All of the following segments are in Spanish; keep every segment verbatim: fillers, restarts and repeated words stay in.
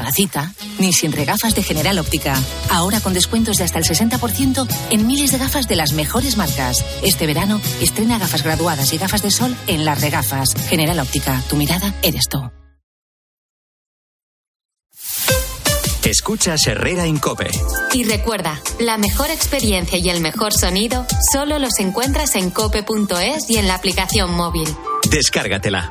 la cita, ni sin regafas de General Óptica. Ahora con descuentos de hasta el sesenta por ciento en miles de gafas de las mejores marcas. Este verano, estrena gafas graduadas y gafas de sol en Las Regafas. General Óptica, tu mirada eres tú. Escuchas Herrera en COPE. Y recuerda, la mejor experiencia y el mejor sonido solo los encuentras en cope punto es y en la aplicación móvil. Descárgatela.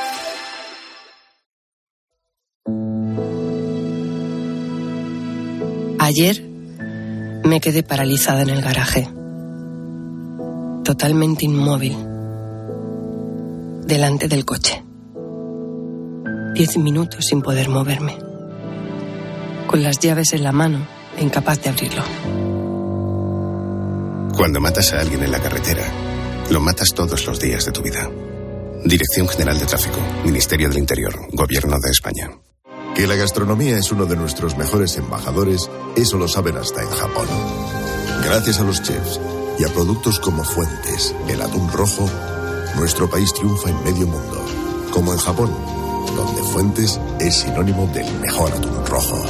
Ayer me quedé paralizada en el garaje, totalmente inmóvil, delante del coche. Diez minutos sin poder moverme, con las llaves en la mano e incapaz de abrirlo. Cuando matas a alguien en la carretera, lo matas todos los días de tu vida. Dirección General de Tráfico, Ministerio del Interior, Gobierno de España. Que la gastronomía es uno de nuestros mejores embajadores, eso lo saben hasta en Japón. Gracias a los chefs y a productos como Fuentes, el atún rojo, nuestro país triunfa en medio mundo. Como en Japón, donde Fuentes es sinónimo del mejor atún rojo.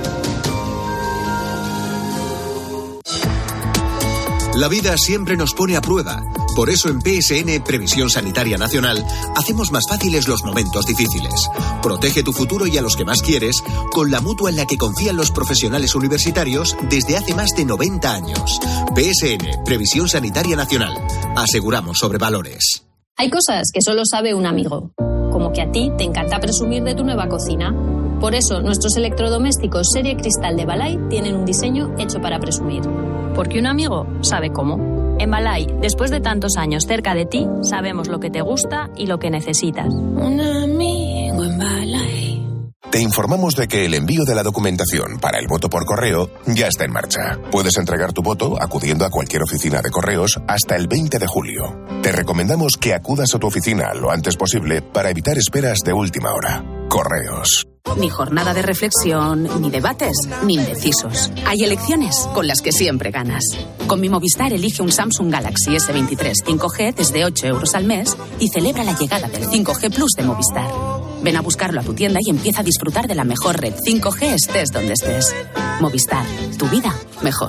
La vida siempre nos pone a prueba. Por eso en P S N, Previsión Sanitaria Nacional, hacemos más fáciles los momentos difíciles. Protege tu futuro y a los que más quieres con la mutua en la que confían los profesionales universitarios desde hace más de noventa años. P S N, Previsión Sanitaria Nacional. Aseguramos sobre valores. Hay cosas que solo sabe un amigo. Como que a ti te encanta presumir de tu nueva cocina. Por eso, nuestros electrodomésticos serie Cristal de Balay tienen un diseño hecho para presumir. Porque un amigo sabe cómo. En Balay, después de tantos años cerca de ti, sabemos lo que te gusta y lo que necesitas. Un amigo en Balay. Te informamos de que el envío de la documentación para el voto por correo ya está en marcha. Puedes entregar tu voto acudiendo a cualquier oficina de correos hasta el veinte de julio. Te recomendamos que acudas a tu oficina lo antes posible para evitar esperas de última hora. Correos. Ni jornada de reflexión, ni debates, ni indecisos. Hay elecciones con las que siempre ganas. Con mi Movistar elige un Samsung Galaxy ese veintitrés cinco G desde ocho euros al mes y celebra la llegada del cinco G Plus de Movistar. Ven a buscarlo a tu tienda y empieza a disfrutar de la mejor red cinco G estés donde estés. Movistar, tu vida mejor.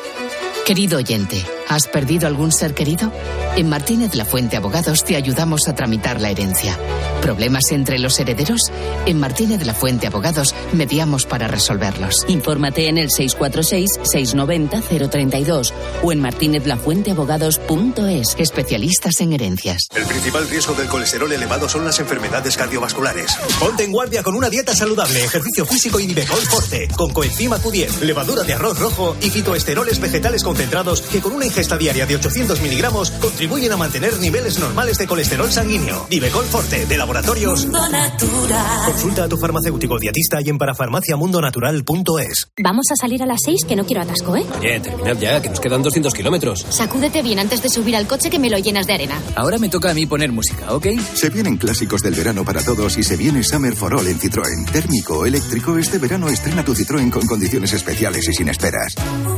Querido oyente, ¿has perdido algún ser querido? En Martínez La Fuente Abogados te ayudamos a tramitar la herencia. ¿Problemas entre los herederos? En Martínez La Fuente Abogados mediamos para resolverlos. Infórmate en el seis cuatro seis, seis nueve cero, cero tres dos o en martínez la fuente abogados punto es. Especialistas en herencias. El principal riesgo del colesterol elevado son las enfermedades cardiovasculares. Ponte en guardia con una dieta saludable, ejercicio físico y Nivecol Forte, con coenzima Q diez, levadura de arroz rojo y fitoesteroles vegetales concentrados que con una ingesta diaria de ochocientos miligramos contribuyen a mantener niveles normales de colesterol sanguíneo. Nivecol Forte, de Laboratorios Mundo Natural. Consulta a tu farmacéutico dietista y en parafarmacia mundo natural punto es. Vamos a salir a las seis, que no quiero atasco, ¿eh? Oye, terminad ya, que nos quedan doscientos kilómetros. Sacúdete bien antes de subir al coche, que me lo llenas de arena. Ahora me toca a mí poner música, ¿ok? Se vienen clásicos del verano para todos y se viene Summer for All en Citroën. Térmico o eléctrico, este verano estrena tu Citroën con condiciones especiales y sin esperas.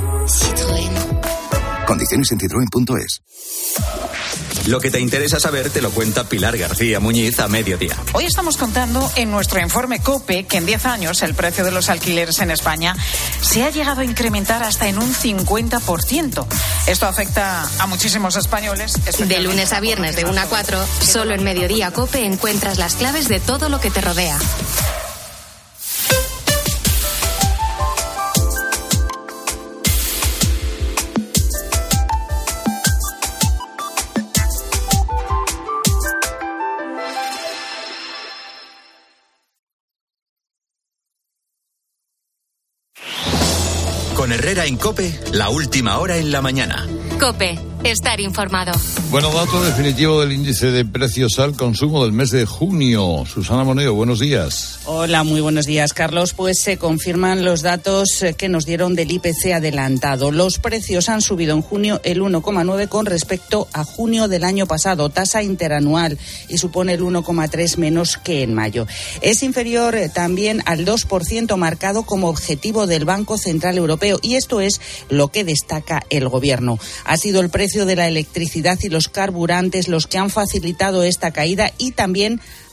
Citroën. Condiciones en citroen punto es. Lo que te interesa saber te lo cuenta Pilar García Muñiz a mediodía. Hoy estamos contando en nuestro informe COPE que en diez años el precio de los alquileres en España se ha llegado a incrementar hasta en un cincuenta por ciento. Esto afecta a muchísimos españoles. De lunes a viernes de una a cuatro, solo en Mediodía COPE encuentras las claves de todo lo que te rodea. Con Herrera en COPE, la última hora en la mañana. COPE, estar informado. Bueno, dato definitivo del índice de precios al consumo del mes de junio. Susana Moneo, buenos días. Hola, muy buenos días, Carlos. Pues se confirman los datos que nos dieron del I P C adelantado. Los precios han subido en junio el uno coma nueve con respecto a junio del año pasado, tasa interanual, y supone el uno coma tres menos que en mayo. Es inferior también al dos por ciento marcado como objetivo del Banco Central Europeo, y esto es lo que destaca el Gobierno. Ha sido el precio de la electricidad y los carburantes los que han facilitado esta caída, y también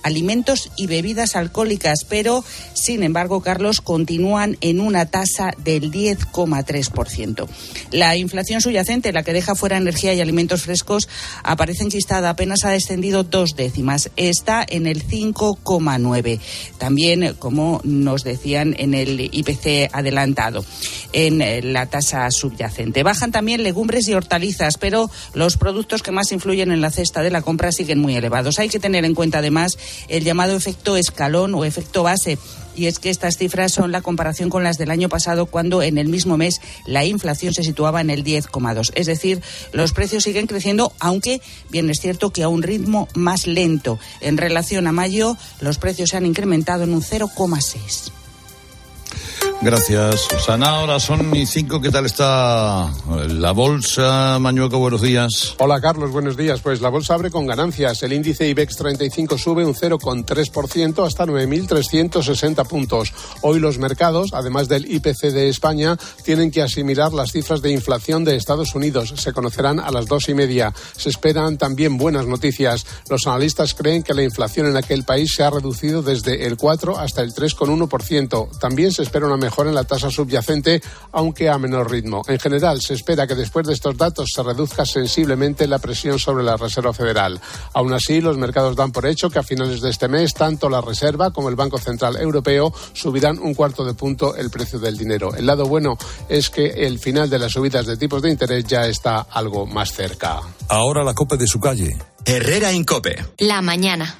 alimentos y bebidas alcohólicas, pero, sin embargo, Carlos, continúan en una tasa del diez coma tres por ciento. La inflación subyacente, la que deja fuera energía y alimentos frescos, aparece enquistada, apenas ha descendido dos décimas, está en el cinco coma nueve. También, como nos decían, en el I P C adelantado, en la tasa subyacente. Bajan también legumbres y hortalizas, pero los productos que más influyen en la cesta de la compra siguen muy elevados. Hay que tener en cuenta, además, el llamado efecto escalón o efecto base. Y es que estas cifras son la comparación con las del año pasado, cuando en el mismo mes la inflación se situaba en el diez coma dos. Es decir, los precios siguen creciendo, aunque bien es cierto que a un ritmo más lento. En relación a mayo, los precios se han incrementado en un cero coma seis. Gracias, Susana. Ahora son y cinco. ¿Qué tal está la bolsa? Mañueco, buenos días. Hola, Carlos, buenos días. Pues la bolsa abre con ganancias. El índice IBEX treinta y cinco sube un cero coma tres por ciento hasta nueve mil trescientos sesenta puntos. Hoy los mercados, además del I P C de España, tienen que asimilar las cifras de inflación de Estados Unidos. Se conocerán a las dos y media. Se esperan también buenas noticias. Los analistas creen que la inflación en aquel país se ha reducido desde el cuatro hasta el tres coma uno por ciento. También se espera una mejora en la tasa subyacente, aunque a menor ritmo. En general, se espera que después de estos datos se reduzca sensiblemente la presión sobre la Reserva Federal. Aún así, los mercados dan por hecho que a finales de este mes, tanto la Reserva como el Banco Central Europeo subirán un cuarto de punto el precio del dinero. El lado bueno es que el final de las subidas de tipos de interés ya está algo más cerca. Ahora la COPE de su calle. Herrera Incope. La mañana.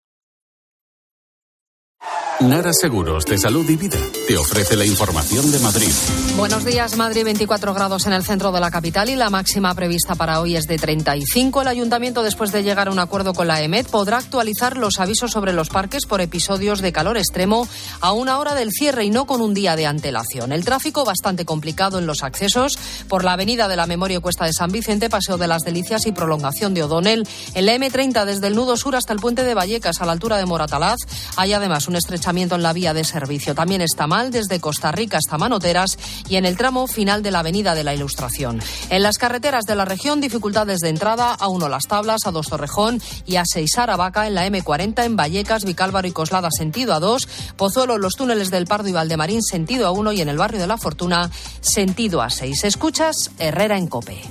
Nara Seguros de Salud y Vida te ofrece la información de Madrid. Buenos días. Madrid, veinticuatro grados en el centro de la capital y la máxima prevista para hoy es de treinta y cinco. El ayuntamiento, después de llegar a un acuerdo con la EMET, podrá actualizar los avisos sobre los parques por episodios de calor extremo a una hora del cierre y no con un día de antelación. El tráfico bastante complicado en los accesos por la avenida de la Memoria y Cuesta de San Vicente, Paseo de las Delicias y prolongación de O'Donnell. En la eme treinta, desde el nudo sur hasta el puente de Vallecas, a la altura de Moratalaz, hay además un estrechamiento en la vía de servicio. También está mal desde Costa Rica hasta Manoteras y en el tramo final de la Avenida de la Ilustración. En las carreteras de la región, dificultades de entrada: a uno Las Tablas, a dos Torrejón y a seis Aravaca. En la eme cuarenta, en Vallecas, Vicálvaro y Coslada, sentido a dos. Pozuelo, los túneles del Pardo y Valdemarín, sentido a uno. Y en el barrio de La Fortuna, sentido a seis. Escuchas Herrera en COPE.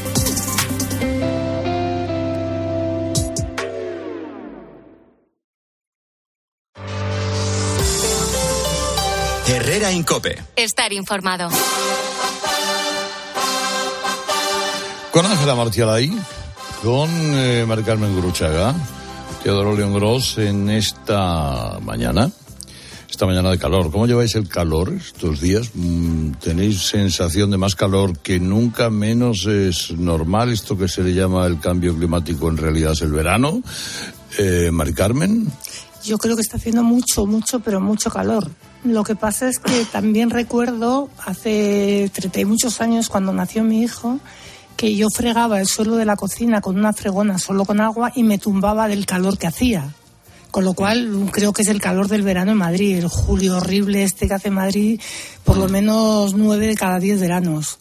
Herrera Incope. Estar informado. Con Ángela Martialay, con eh, Mari Carmen Guruchaga, Teodoro León Gros en esta mañana, esta mañana de calor. ¿Cómo lleváis el calor estos días? ¿Tenéis sensación de más calor que nunca? ¿Menos es normal esto que se le llama el cambio climático? En realidad es el verano. Eh, Mari Carmen. Yo creo que está haciendo mucho, mucho, pero mucho calor. Lo que pasa es que también recuerdo hace treinta y muchos años, cuando nació mi hijo, que yo fregaba el suelo de la cocina con una fregona solo con agua y me tumbaba del calor que hacía. Con lo cual creo que es el calor del verano en Madrid, el julio horrible este que hace Madrid, por lo menos nueve de cada diez veranos.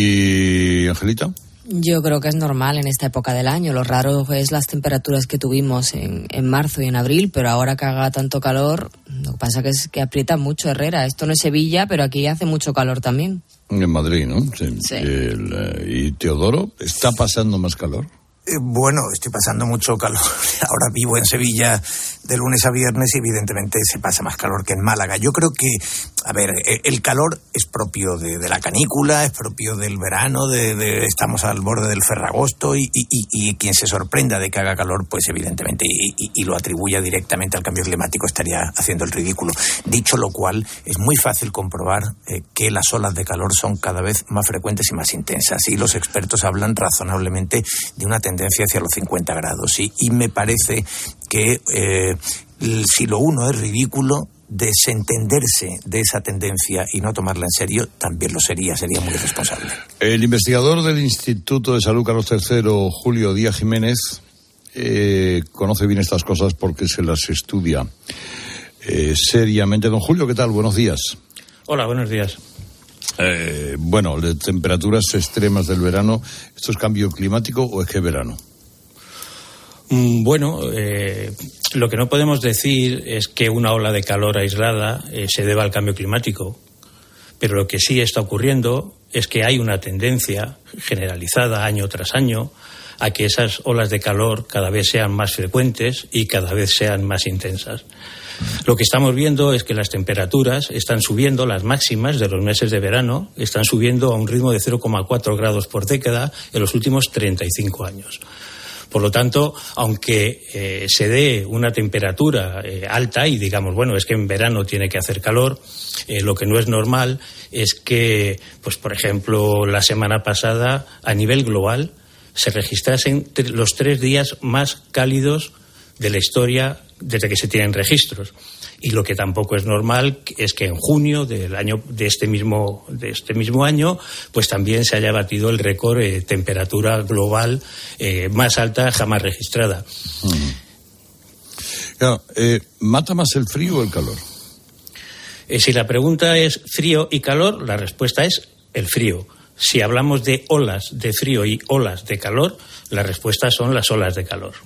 ¿Y Angelita? Yo creo que es normal en esta época del año. Lo raro es las temperaturas que tuvimos en, en marzo y en abril, pero ahora que haga tanto calor, lo que pasa que es que aprieta mucho Herrera. Esto no es Sevilla, pero aquí hace mucho calor también. En Madrid, ¿no? Sí. Sí. El, ¿Y Teodoro? ¿Está pasando más calor? Eh, bueno, estoy pasando mucho calor. Ahora vivo en Sevilla de lunes a viernes y evidentemente se pasa más calor que en Málaga. Yo creo que, a ver, el calor es propio de, de la canícula, es propio del verano, de, de estamos al borde del ferragosto y, y, y quien se sorprenda de que haga calor, pues evidentemente, y, y, y lo atribuya directamente al cambio climático, estaría haciendo el ridículo. Dicho lo cual, es muy fácil comprobar eh, que las olas de calor son cada vez más frecuentes y más intensas, y los expertos hablan razonablemente de una tendencia hacia los cincuenta grados, ¿sí? Y me parece que eh, si lo uno es ridículo, desentenderse de esa tendencia y no tomarla en serio también lo sería, sería muy irresponsable. El investigador del Instituto de Salud Carlos tercero, Julio Díaz Jiménez, eh, conoce bien estas cosas porque se las estudia eh, seriamente. Don Julio, ¿qué tal? Buenos días. Hola, buenos días. Eh, bueno, de temperaturas extremas del verano, ¿esto es cambio climático o es que verano? Bueno, eh, lo que no podemos decir es que una ola de calor aislada eh, se deba al cambio climático, pero lo que sí está ocurriendo es que hay una tendencia generalizada año tras año a que esas olas de calor cada vez sean más frecuentes y cada vez sean más intensas. Lo que estamos viendo es que las temperaturas están subiendo, las máximas de los meses de verano están subiendo a un ritmo de cero coma cuatro grados por década en los últimos treinta y cinco años. Por lo tanto, aunque eh, se dé una temperatura eh, alta y digamos, bueno, es que en verano tiene que hacer calor, eh, lo que no es normal es que, pues por ejemplo, la semana pasada, a nivel global, se registrasen los tres días más cálidos de la historia desde que se tienen registros. Y lo que tampoco es normal es que en junio del año de este mismo de este mismo año pues también se haya batido el récord de eh, temperatura global eh, más alta jamás registrada. Mm. Claro, eh, ¿mata más el frío o el calor? Eh, si la pregunta es frío y calor, la respuesta es el frío. Si hablamos de olas de frío y olas de calor, la respuesta son las olas de calor.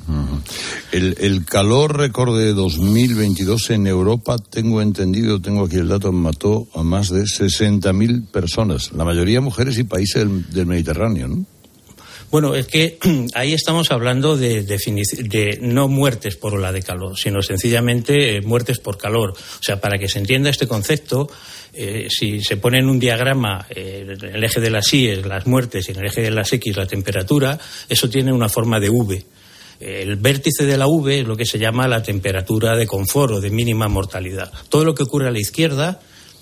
El, el calor récord de dos mil veintidós en Europa, tengo entendido, tengo aquí el dato, mató a más de sesenta mil personas, la mayoría mujeres y países del, del Mediterráneo, ¿no? Bueno, es que ahí estamos hablando de, de, de no muertes por ola de calor, sino sencillamente eh, muertes por calor. O sea, para que se entienda este concepto, eh, si se pone en un diagrama eh, en el eje de las Y las muertes y en el eje de las X la temperatura, eso tiene una forma de V. El vértice de la V es lo que se llama la temperatura de confort o de mínima mortalidad. Todo lo que ocurre a la izquierda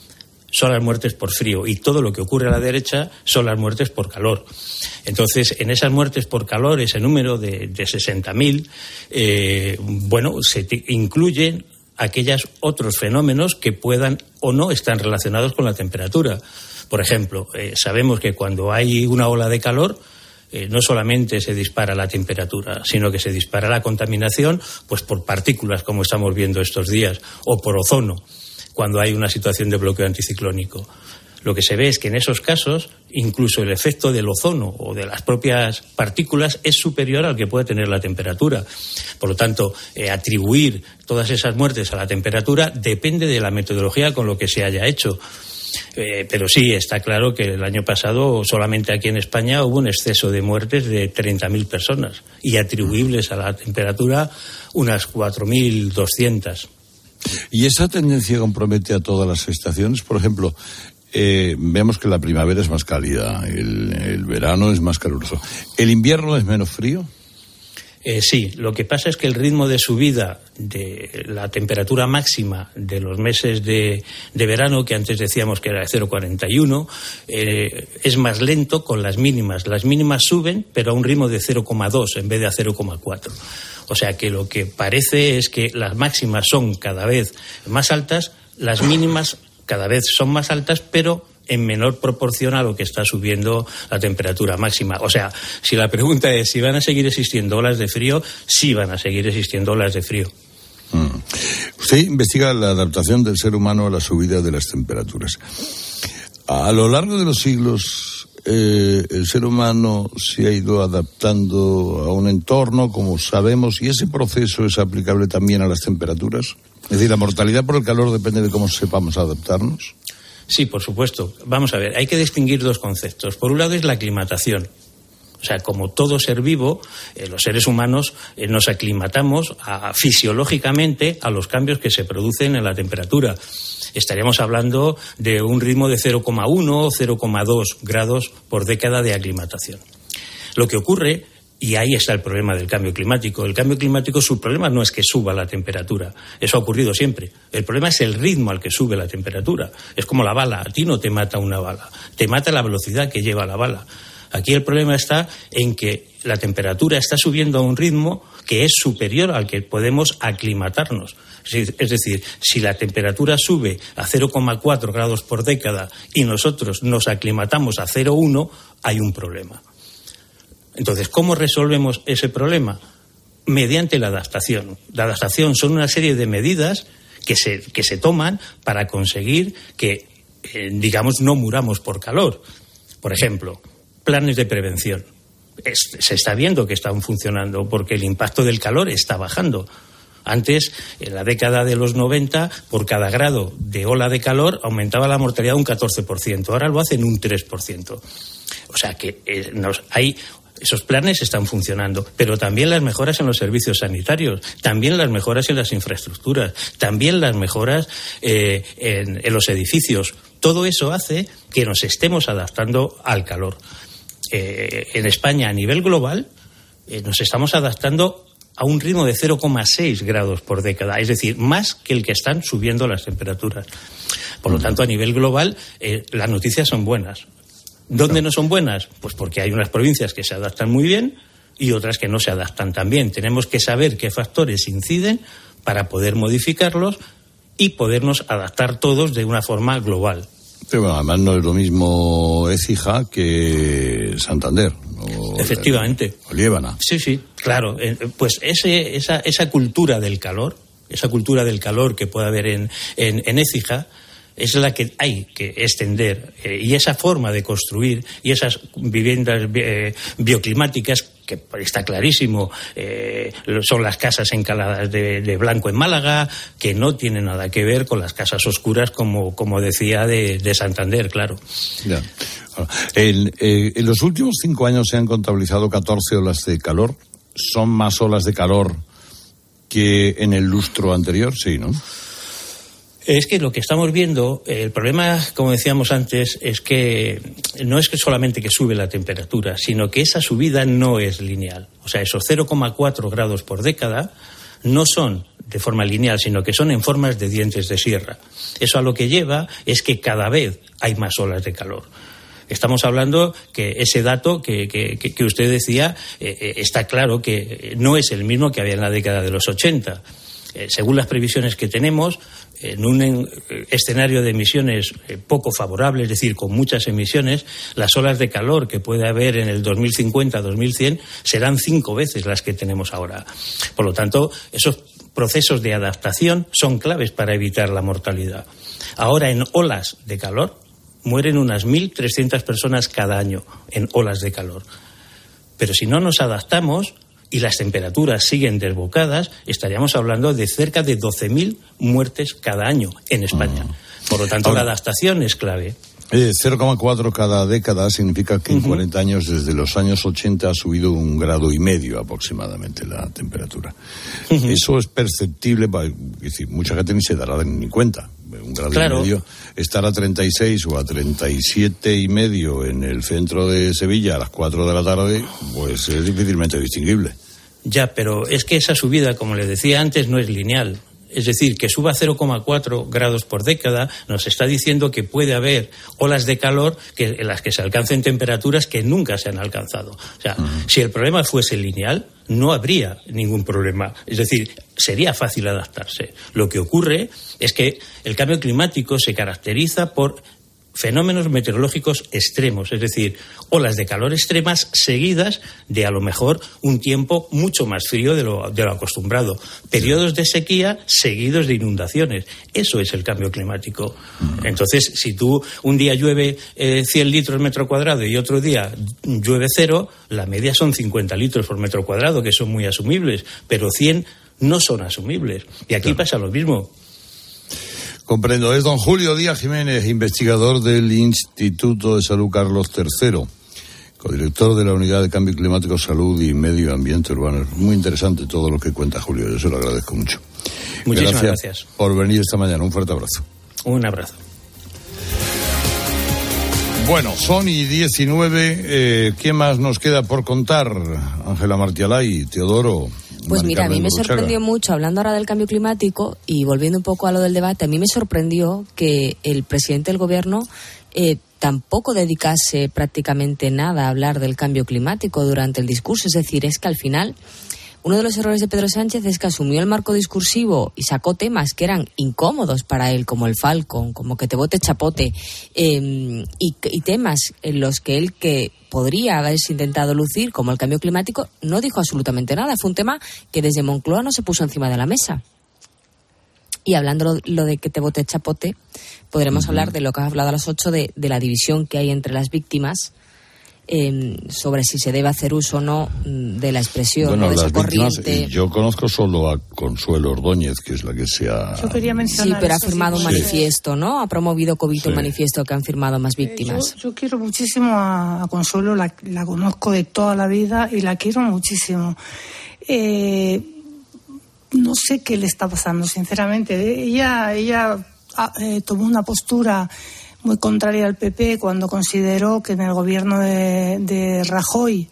son las muertes por frío y todo lo que ocurre a la derecha son las muertes por calor. Entonces, en esas muertes por calor, ese número de, de sesenta mil, eh, bueno, se te incluyen aquellos otros fenómenos que puedan o no estar relacionados con la temperatura. Por ejemplo, eh, sabemos que cuando hay una ola de calor, Eh, no solamente se dispara la temperatura, sino que se dispara la contaminación pues por partículas, como estamos viendo estos días, o por ozono, cuando hay una situación de bloqueo anticiclónico. Lo que se ve es que en esos casos, incluso el efecto del ozono o de las propias partículas es superior al que puede tener la temperatura. Por lo tanto, eh, atribuir todas esas muertes a la temperatura depende de la metodología con lo que se haya hecho. Eh, pero sí, está claro que el año pasado solamente aquí en España hubo un exceso de muertes de treinta mil personas y atribuibles a la temperatura unas cuatro mil doscientas. ¿Y esa tendencia compromete a todas las estaciones? Por ejemplo, eh, vemos que la primavera es más cálida, el, el verano es más caluroso. ¿El invierno es menos frío? Eh, sí, lo que pasa es que el ritmo de subida de la temperatura máxima de los meses de, de verano, que antes decíamos que era de cero coma cuarenta y uno, eh, es más lento con las mínimas. Las mínimas suben, pero a un ritmo de cero coma dos en vez de a cero coma cuatro. O sea que lo que parece es que las máximas son cada vez más altas, las mínimas cada vez son más altas, pero en menor proporción a lo que está subiendo la temperatura máxima. O sea, si la pregunta es si van a seguir existiendo olas de frío, sí van a seguir existiendo olas de frío. Mm. Usted investiga la adaptación del ser humano a la subida de las temperaturas. A lo largo de los siglos, eh, el ser humano se ha ido adaptando a un entorno, como sabemos, y ese proceso es aplicable también a las temperaturas. Es decir, la mortalidad por el calor depende de cómo sepamos adaptarnos. Sí, por supuesto. Vamos a ver, hay que distinguir dos conceptos. Por un lado es la aclimatación. O sea, como todo ser vivo, eh, los seres humanos eh, nos aclimatamos a, fisiológicamente a los cambios que se producen en la temperatura. Estaríamos hablando de un ritmo de cero coma uno o cero coma dos grados por década de aclimatación. Lo que ocurre, y ahí está el problema del cambio climático. El cambio climático, su problema no es que suba la temperatura. Eso ha ocurrido siempre. El problema es el ritmo al que sube la temperatura. Es como la bala. A ti no te mata una bala. Te mata la velocidad que lleva la bala. Aquí el problema está en que la temperatura está subiendo a un ritmo que es superior al que podemos aclimatarnos. Es decir, si la temperatura sube a cero coma cuatro grados por década y nosotros nos aclimatamos a cero coma uno, hay un problema. Entonces, ¿cómo resolvemos ese problema? Mediante la adaptación. La adaptación son una serie de medidas que se, que se toman para conseguir que, eh, digamos, no muramos por calor. Por ejemplo, planes de prevención. es, se está viendo que están funcionando porque el impacto del calor está bajando. Antes, en la década de los noventa, por cada grado de ola de calor aumentaba la mortalidad un catorce por ciento. Ahora lo hacen un tres por ciento. O sea que eh, nos, hay, esos planes están funcionando. Pero también las mejoras en los servicios sanitarios, también las mejoras en las infraestructuras, también las mejoras eh, en, en los edificios. Todo eso hace que nos estemos adaptando al calor. Eh, en España, a nivel global, eh, nos estamos adaptando a un ritmo de cero coma seis grados por década, es decir, más que el que están subiendo las temperaturas. Por lo tanto, a nivel global, eh, las noticias son buenas. ¿Dónde no son buenas? Pues porque hay unas provincias que se adaptan muy bien y otras que no se adaptan tan bien. Tenemos que saber qué factores inciden para poder modificarlos y podernos adaptar todos de una forma global. Pero bueno, además no es lo mismo Écija que Santander. O Efectivamente. O Liébana. Sí, sí, claro. Pues ese, esa, esa cultura del calor, esa cultura del calor que puede haber en, en, en Écija, es la que hay que extender. Eh, y esa forma de construir y esas viviendas eh, bioclimáticas, que está clarísimo, eh, son las casas encaladas de, de blanco en Málaga, que no tienen nada que ver con las casas oscuras, como, como decía, de, de Santander, claro. Ya. El, eh, en los últimos cinco años se han contabilizado catorce olas de calor. ¿Son más olas de calor que en el lustro anterior? Sí, ¿no? Es que lo que estamos viendo, el problema, como decíamos antes, es que no es que solamente que sube la temperatura, sino que esa subida no es lineal. O sea, esos cero coma cuatro grados por década no son de forma lineal, sino que son en formas de dientes de sierra. Eso a lo que lleva es que cada vez hay más olas de calor. Estamos hablando que ese dato que, que, que usted decía, eh, está claro que no es el mismo que había en la década de los ochenta. Eh, según las previsiones que tenemos, en un en, escenario de emisiones eh, poco favorable, es decir, con muchas emisiones, las olas de calor que puede haber en el dos mil cincuenta a dos mil cien serán cinco veces las que tenemos ahora. Por lo tanto, esos procesos de adaptación son claves para evitar la mortalidad. Ahora, en olas de calor, mueren unas mil trescientas personas cada año en olas de calor. Pero si no nos adaptamos y las temperaturas siguen desbocadas, estaríamos hablando de cerca de doce mil muertes cada año en España. Uh-huh. Por lo tanto, ahora, la adaptación es clave. Eh, cero coma cuatro cada década significa que en uh-huh. cuarenta años, desde los años ochenta, ha subido un grado y medio aproximadamente la temperatura. Uh-huh. Eso es perceptible, para, es decir, mucha gente ni se dará ni cuenta. Un grado claro. y medio, estar a treinta y seis o a treinta y siete y medio en el centro de Sevilla a las cuatro de la tarde, pues es difícilmente distinguible. Ya, pero es que esa subida, como le decía antes, no es lineal. Es decir, que suba cero coma cuatro grados por década nos está diciendo que puede haber olas de calor que, en las que se alcancen temperaturas que nunca se han alcanzado. O sea, uh-huh. si el problema fuese lineal, no habría ningún problema. Es decir, sería fácil adaptarse. Lo que ocurre es que el cambio climático se caracteriza por fenómenos meteorológicos extremos, es decir, olas de calor extremas seguidas de a lo mejor un tiempo mucho más frío de lo, de lo acostumbrado, periodos de sequía seguidos de inundaciones. Eso es el cambio climático. Entonces, si tú un día llueve eh, cien litros metro cuadrado y otro día llueve cero, la media son cincuenta litros por metro cuadrado, que son muy asumibles, pero cien no son asumibles. Y aquí claro. pasa lo mismo. Comprendo. Es don Julio Díaz Jiménez, investigador del Instituto de Salud Carlos tercero, codirector de la Unidad de Cambio Climático, Salud y Medio Ambiente Urbano. Es muy interesante todo lo que cuenta Julio, yo se lo agradezco mucho. Muchísimas gracias, gracias por venir esta mañana. Un fuerte abrazo. Un abrazo. Bueno, son y diecinueve. Eh, ¿Qué más nos queda por contar? Ángela Martialay, Teodoro. Pues mira, a mí me sorprendió mucho, hablando ahora del cambio climático y volviendo un poco a lo del debate, a mí me sorprendió que el presidente del gobierno eh, tampoco dedicase prácticamente nada a hablar del cambio climático durante el discurso. Es decir, es que al final uno de los errores de Pedro Sánchez es que asumió el marco discursivo y sacó temas que eran incómodos para él, como el Falcon, como que te bote chapote, eh, y, y temas en los que él que podría haberse intentado lucir, como el cambio climático, no dijo absolutamente nada. Fue un tema que desde Moncloa no se puso encima de la mesa. Y hablando lo, lo de que te bote chapote, podremos uh-huh. hablar de lo que has hablado a las ocho, de, de la división que hay entre las víctimas. eh, sobre si se debe hacer uso o no de la expresión bueno, o de las su víctimas, corriente. yo conozco solo a Consuelo Ordóñez, que es la que se ha... Yo quería mencionar Sí, pero ha eso, firmado sí, un sí. manifiesto, ¿no? Ha promovido Covito Sí. un manifiesto que han firmado más Eh, víctimas. Yo, yo quiero muchísimo a, a Consuelo, la, la conozco de toda la vida y la quiero muchísimo. Eh, no sé qué le está pasando, sinceramente. Ella, ella ah, eh, tomó una postura muy contraria al P P cuando consideró que en el gobierno de, de Rajoy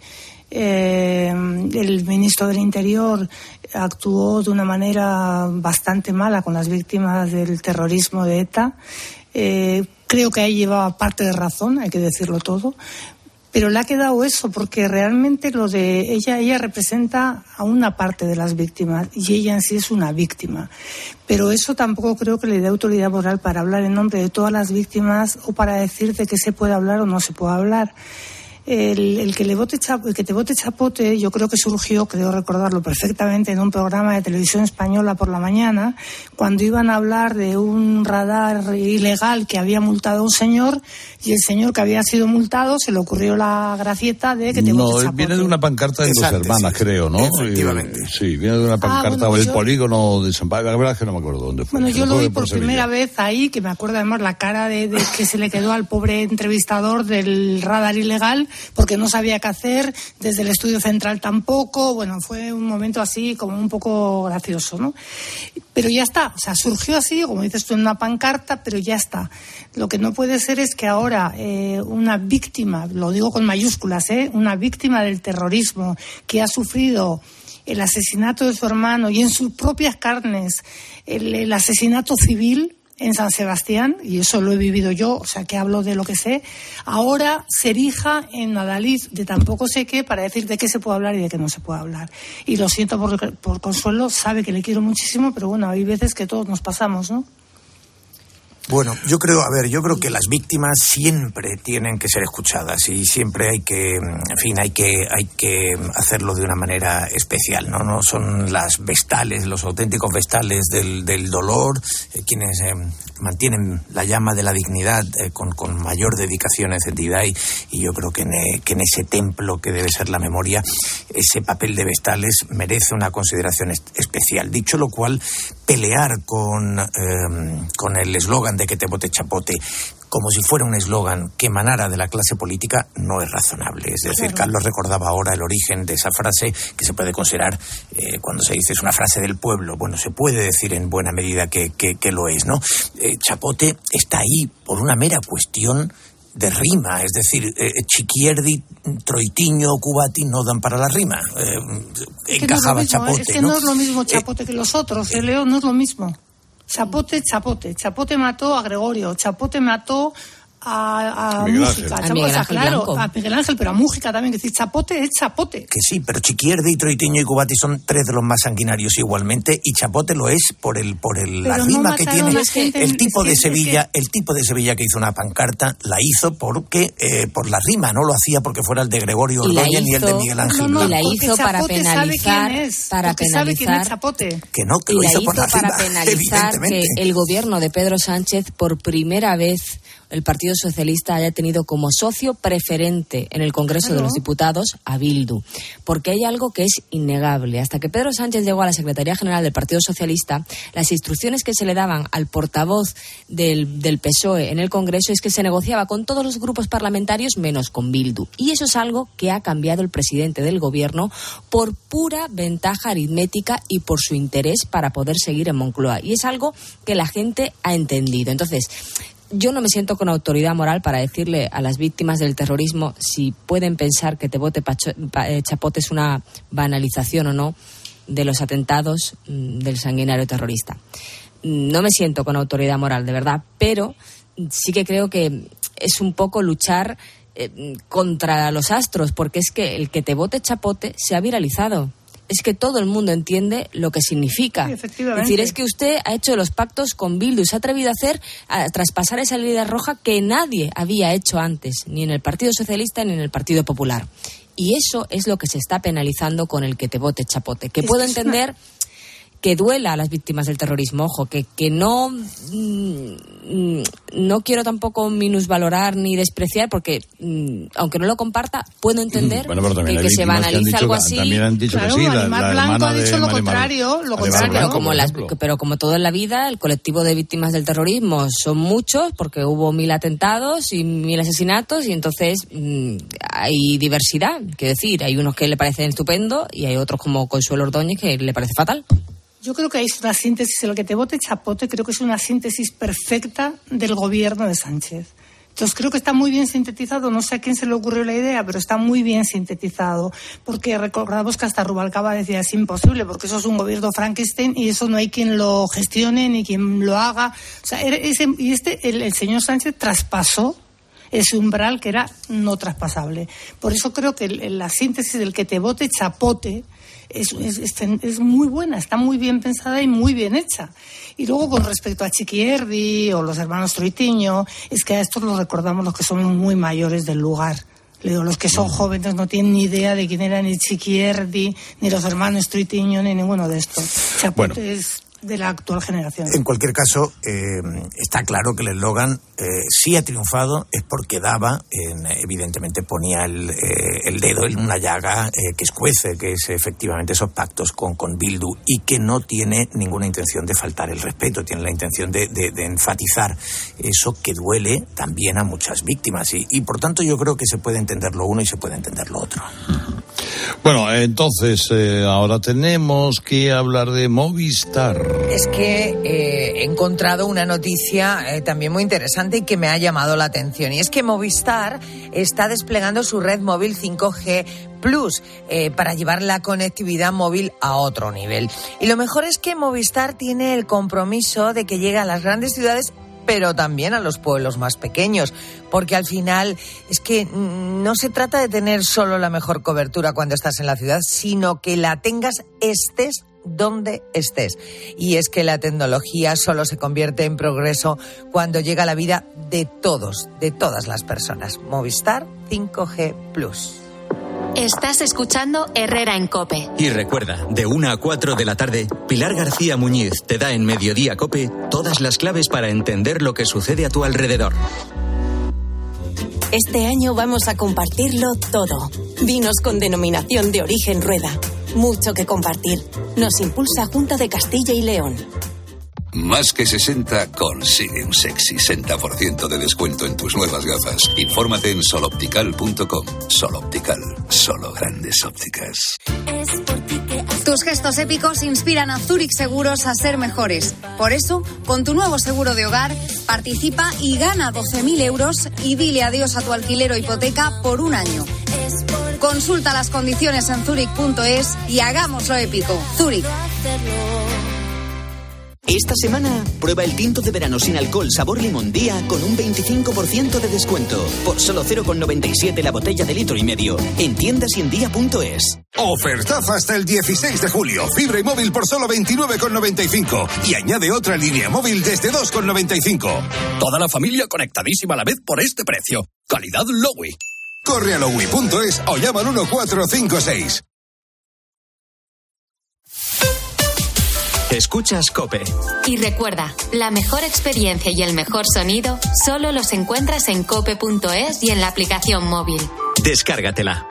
eh, el ministro del Interior actuó de una manera bastante mala con las víctimas del terrorismo de ETA. Eh, creo que ahí llevaba parte de razón, hay que decirlo todo, pero le ha quedado eso, porque realmente lo de ella, ella representa a una parte de las víctimas y ella en sí es una víctima. Pero eso tampoco creo que le dé autoridad moral para hablar en nombre de todas las víctimas o para decir de qué se puede hablar o no se puede hablar. El, el que le vote Chapo, el que te vote Chapote, yo creo que surgió, creo recordarlo perfectamente, en un programa de televisión española por la mañana, cuando iban a hablar de un radar ilegal que había multado a un señor, y el señor que había sido multado se le ocurrió la gracieta de que te No, vote Chapote. viene de una pancarta de dos Exacto, hermanas, sí, sí. creo, ¿no? Efectivamente. Eh, sí, viene de una pancarta bueno, o el yo- polígono de San Pablo. La verdad es que no me acuerdo dónde fue. Bueno, que yo lo fue vi por Sevilla. primera vez ahí, que me acuerdo además la cara de, de que se le quedó al pobre entrevistador del radar ilegal, porque no sabía qué hacer, desde el estudio central tampoco. Bueno, fue un momento así como un poco gracioso, ¿no? Pero ya está, o sea, surgió así, como dices tú, en una pancarta, pero ya está. Lo que no puede ser es que ahora eh, una víctima, lo digo con mayúsculas, ¿eh? Una víctima del terrorismo que ha sufrido el asesinato de su hermano y en sus propias carnes el, el asesinato civil en San Sebastián, y eso lo he vivido yo, o sea que hablo de lo que sé, ahora se erija en adalid de tampoco sé qué para decir de qué se puede hablar y de qué no se puede hablar. Y lo siento por, por Consuelo, sabe que le quiero muchísimo, pero bueno, hay veces que todos nos pasamos, ¿no? Bueno, yo creo, a ver, yo creo que las víctimas siempre tienen que ser escuchadas y siempre hay que, en fin, hay que, hay que hacerlo de una manera especial, ¿no? No son las vestales, los auténticos vestales del, del dolor, eh, quienes eh, mantienen la llama de la dignidad eh, con, con mayor dedicación encendida y, y yo creo que en, eh, que en ese templo que debe ser la memoria, ese papel de vestales merece una consideración es, especial. Dicho lo cual, pelear con, eh, con el eslogan de que te vote Chapote como si fuera un eslogan que emanara de la clase política no es razonable. Es decir, Claro. Carlos recordaba ahora el origen de esa frase que se puede considerar, eh, cuando se dice es una frase del pueblo, bueno, se puede decir en buena medida que, que, que lo es, ¿no? Eh, Chapote está ahí por una mera cuestión de rima, es decir, eh, Chiquierdi, Troitiño, Cubati no dan para la rima. Eh, Es que encajaba no es lo mismo, Chapote, es que ¿no? no es lo mismo Chapote que los otros, eh, Leo, no es lo mismo. Chapote, Chapote. Chapote mató a Gregorio, Chapote mató a, a Miguel Mújica. Ángel. A Miguel Chapote, Ángel claro, Blanco. a Miguel Ángel, pero a Mújica también, que decir Chapote es Chapote. Que sí, pero Chiquierdi, Troitiño y Cubati son tres de los más sanguinarios igualmente y Chapote lo es por el por el, la Pero no rima que mataron tiene. a gente, El tipo es que- de es Sevilla, el tipo de Sevilla que hizo una pancarta la hizo porque eh, por la rima, no lo hacía porque fuera el de Gregorio Y la Ordóñez ni el de hizo- Miguel Ángel No, no, Blanco. Y la porque hizo para Chapote sabe penalizar- quién es, para porque sabe quién es penalizar- Chapote. Que no, que Y lo la hizo hizo por la para rima, penalizar que evidentemente. el gobierno de Pedro Sánchez por primera vez el Partido Socialista haya tenido como socio preferente en el Congreso Claro. de los Diputados a Bildu. Porque hay algo que es innegable. Hasta que Pedro Sánchez llegó a la Secretaría General del Partido Socialista, las instrucciones que se le daban al portavoz del, del P S O E en el Congreso es que se negociaba con todos los grupos parlamentarios menos con Bildu. Y eso es algo que ha cambiado el presidente del Gobierno por pura ventaja aritmética y por su interés para poder seguir en Moncloa. Y es algo que la gente ha entendido. Entonces, yo no me siento con autoridad moral para decirle a las víctimas del terrorismo si pueden pensar que te vote Pacho, pa, eh, Chapote es una banalización o no de los atentados mm, del sanguinario terrorista. No me siento con autoridad moral, de verdad, pero sí que creo que es un poco luchar eh, contra los astros, porque es que el que te vote Chapote se ha viralizado. Es que todo el mundo entiende lo que significa. Sí, efectivamente. Es decir, es que usted ha hecho los pactos con Bildu, se ha atrevido a hacer, a traspasar esa línea roja que nadie había hecho antes, ni en el Partido Socialista ni en el Partido Popular. Y eso es lo que se está penalizando con el que te vote Chapote. Que Es puedo que es una- entender que duela a las víctimas del terrorismo, ojo, que, que no, mm, no quiero tampoco minusvalorar ni despreciar, porque mm, aunque no lo comparta, puedo entender bueno, que, que se banalice algo así. También han dicho claro, que sí, Marimar la, la Blanco ha dicho lo Marimar, contrario, lo contrario. Pero como, las, pero como todo en la vida, el colectivo de víctimas del terrorismo son muchos, porque hubo mil atentados y mil asesinatos, y entonces mmm, hay diversidad. Quiero decir, hay unos que le parecen estupendo y hay otros como Consuelo Ordóñez que le parece fatal. Yo creo que es una síntesis, el que te vote chapote, creo que es una síntesis perfecta del gobierno de Sánchez. Entonces creo que está muy bien sintetizado, no sé a quién se le ocurrió la idea, pero está muy bien sintetizado, porque recordamos que hasta Rubalcaba decía es imposible, porque eso es un gobierno Frankenstein y eso no hay quien lo gestione ni quien lo haga. O sea, ese, y este, el, el señor Sánchez traspasó ese umbral que era no traspasable. Por eso creo que el, la síntesis del que te vote chapote Es, es, es muy buena, está muy bien pensada y muy bien hecha. Y luego con respecto a Chiquierdi o los hermanos Troitiño, es que a estos los recordamos los que son muy mayores del lugar. Le digo, los que son jóvenes no tienen ni idea de quién era ni Chiquierdi, ni los hermanos Troitiño, ni ninguno de estos. Chapote bueno. es de la actual generación. En cualquier caso, eh, está claro que el eslogan eh, sí ha triunfado, es porque daba, en, evidentemente ponía el, eh, el dedo en una llaga eh, que escuece, que es efectivamente esos pactos con, con Bildu, y que no tiene ninguna intención de faltar el respeto, tiene la intención de, de, de enfatizar eso que duele también a muchas víctimas, y, y por tanto yo creo que se puede entender lo uno y se puede entender lo otro. Bueno, entonces eh, ahora tenemos que hablar de Movistar. Es que eh, he encontrado una noticia eh, también muy interesante y que me ha llamado la atención. Y es que Movistar está desplegando su red móvil cinco G Plus eh, para llevar la conectividad móvil a otro nivel. Y lo mejor es que Movistar tiene el compromiso de que llegue a las grandes ciudades, pero también a los pueblos más pequeños, porque al final es que no se trata de tener solo la mejor cobertura cuando estás en la ciudad, sino que la tengas estés donde estés. Y es que la tecnología solo se convierte en progreso cuando llega a la vida de todos, de todas las personas. Movistar cinco G Plus. Estás escuchando Herrera en COPE. Y recuerda, de una a cuatro de la tarde, Pilar García Muñiz te da en Mediodía COPE todas las claves para entender lo que sucede a tu alrededor. Este año vamos a compartirlo todo. Vinos con denominación de origen Rueda. Mucho que compartir. Nos impulsa Junta de Castilla y León. Más que sesenta consigue un sexy sesenta por ciento de descuento en tus nuevas gafas. Infórmate en soloptical punto com. Soloptical, solo grandes ópticas. Tus gestos épicos inspiran a Zurich Seguros a ser mejores. Por eso, con tu nuevo seguro de hogar, participa y gana doce mil euros y dile adiós a tu alquiler o hipoteca por un año. Consulta las condiciones en zurich punto es y hagámoslo épico. Zurich. Esta semana, prueba el tinto de verano sin alcohol sabor limón día con un veinticinco por ciento de descuento. Por solo cero coma noventa y siete la botella de litro y medio. En tiendas y en día punto es. Ofertaza hasta el dieciséis de julio. Fibra y móvil por solo veintinueve con noventa y cinco. Y añade otra línea móvil desde dos con noventa y cinco. Toda la familia conectadísima a la vez por este precio. Calidad Lowy. Corre a lowy punto es o llama al uno cuatro cinco seis. Escuchas COPE. Y recuerda, la mejor experiencia y el mejor sonido solo los encuentras en cope punto es y en la aplicación móvil. Descárgatela.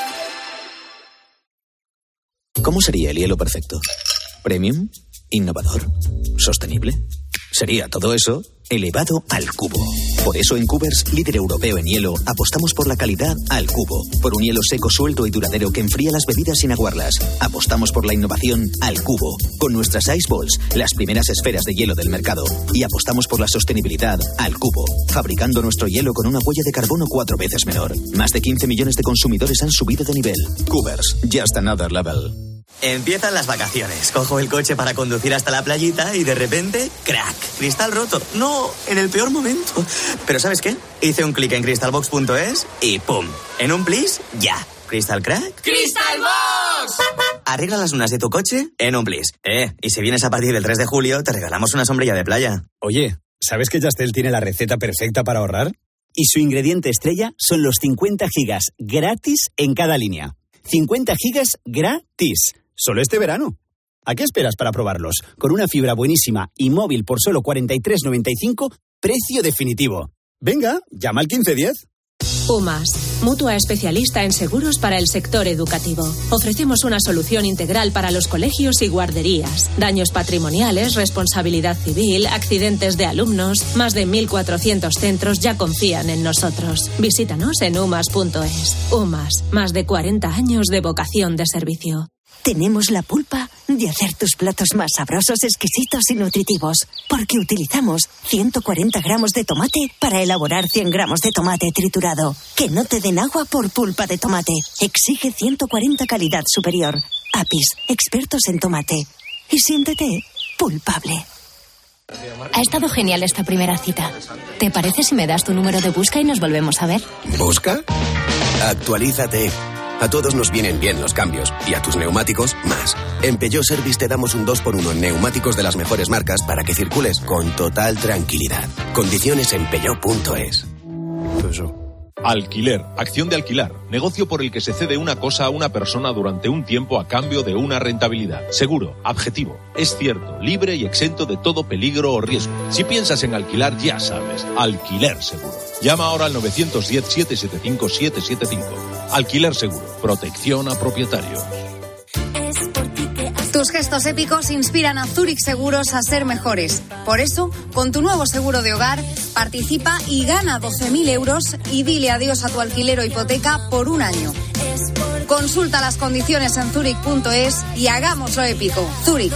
¿Cómo sería el hielo perfecto? ¿Premium? ¿Innovador? ¿Sostenible? Sería todo eso elevado al cubo. Por eso en Cubers, líder europeo en hielo, apostamos por la calidad al cubo. Por un hielo seco, suelto y duradero que enfría las bebidas sin aguarlas. Apostamos por la innovación al cubo. Con nuestras Ice Balls, las primeras esferas de hielo del mercado. Y apostamos por la sostenibilidad al cubo. Fabricando nuestro hielo con una huella de carbono cuatro veces menor. Más de quince millones de consumidores han subido de nivel. Cubers, just another level. Empiezan las vacaciones. Cojo el coche para conducir hasta la playita y de repente, ¡crack! Cristal roto. No, en el peor momento. Pero ¿sabes qué? Hice un clic en crystalbox punto es y ¡pum! En un plis, ya. ¿Crystal crack? ¡Crystal Box! Arregla las lunas de tu coche en un plis. Eh, y si vienes a partir del tres de julio, te regalamos una sombrilla de playa. Oye, ¿sabes que Yastel tiene la receta perfecta para ahorrar? Y su ingrediente estrella son los cincuenta gigas gratis en cada línea. cincuenta gigas gratis. Solo este verano. ¿A qué esperas para probarlos? Con una fibra buenísima y móvil por solo cuarenta y tres noventa y cinco, precio definitivo. Venga, llama al quince diez. UMAS, mutua especialista en seguros para el sector educativo. Ofrecemos una solución integral para los colegios y guarderías. Daños patrimoniales, responsabilidad civil, accidentes de alumnos. Más de mil cuatrocientos centros ya confían en nosotros. Visítanos en umas punto es. UMAS, más de cuarenta años de vocación de servicio. Tenemos la pulpa de hacer tus platos más sabrosos, exquisitos y nutritivos, porque utilizamos ciento cuarenta gramos de tomate para elaborar cien gramos de tomate triturado. Que no te den agua por pulpa de tomate. Exige ciento cuarenta calidad superior. Apis, expertos en tomate. Y siéntete pulpable. Ha estado genial esta primera cita. ¿Te parece si me das tu número de busca y nos volvemos a ver? ¿Busca? Actualízate. A todos nos vienen bien los cambios, y a tus neumáticos, más. En Peugeot Service te damos un dos por uno en neumáticos de las mejores marcas para que circules con total tranquilidad. Condiciones en peugeot punto es. Alquiler, acción de alquilar, negocio por el que se cede una cosa a una persona durante un tiempo a cambio de una rentabilidad. Seguro, objetivo, es cierto, libre y exento de todo peligro o riesgo. Si piensas en alquilar, ya sabes, Alquiler Seguro. Llama ahora al nueve uno cero, siete siete cinco, siete siete cinco. Alquiler Seguro, protección a propietarios. Tus gestos épicos inspiran a Zurich Seguros a ser mejores. Por eso, con tu nuevo seguro de hogar, participa y gana doce mil euros y dile adiós a tu alquiler o hipoteca por un año. Consulta las condiciones en zurich punto es y hagámoslo épico. Zurich.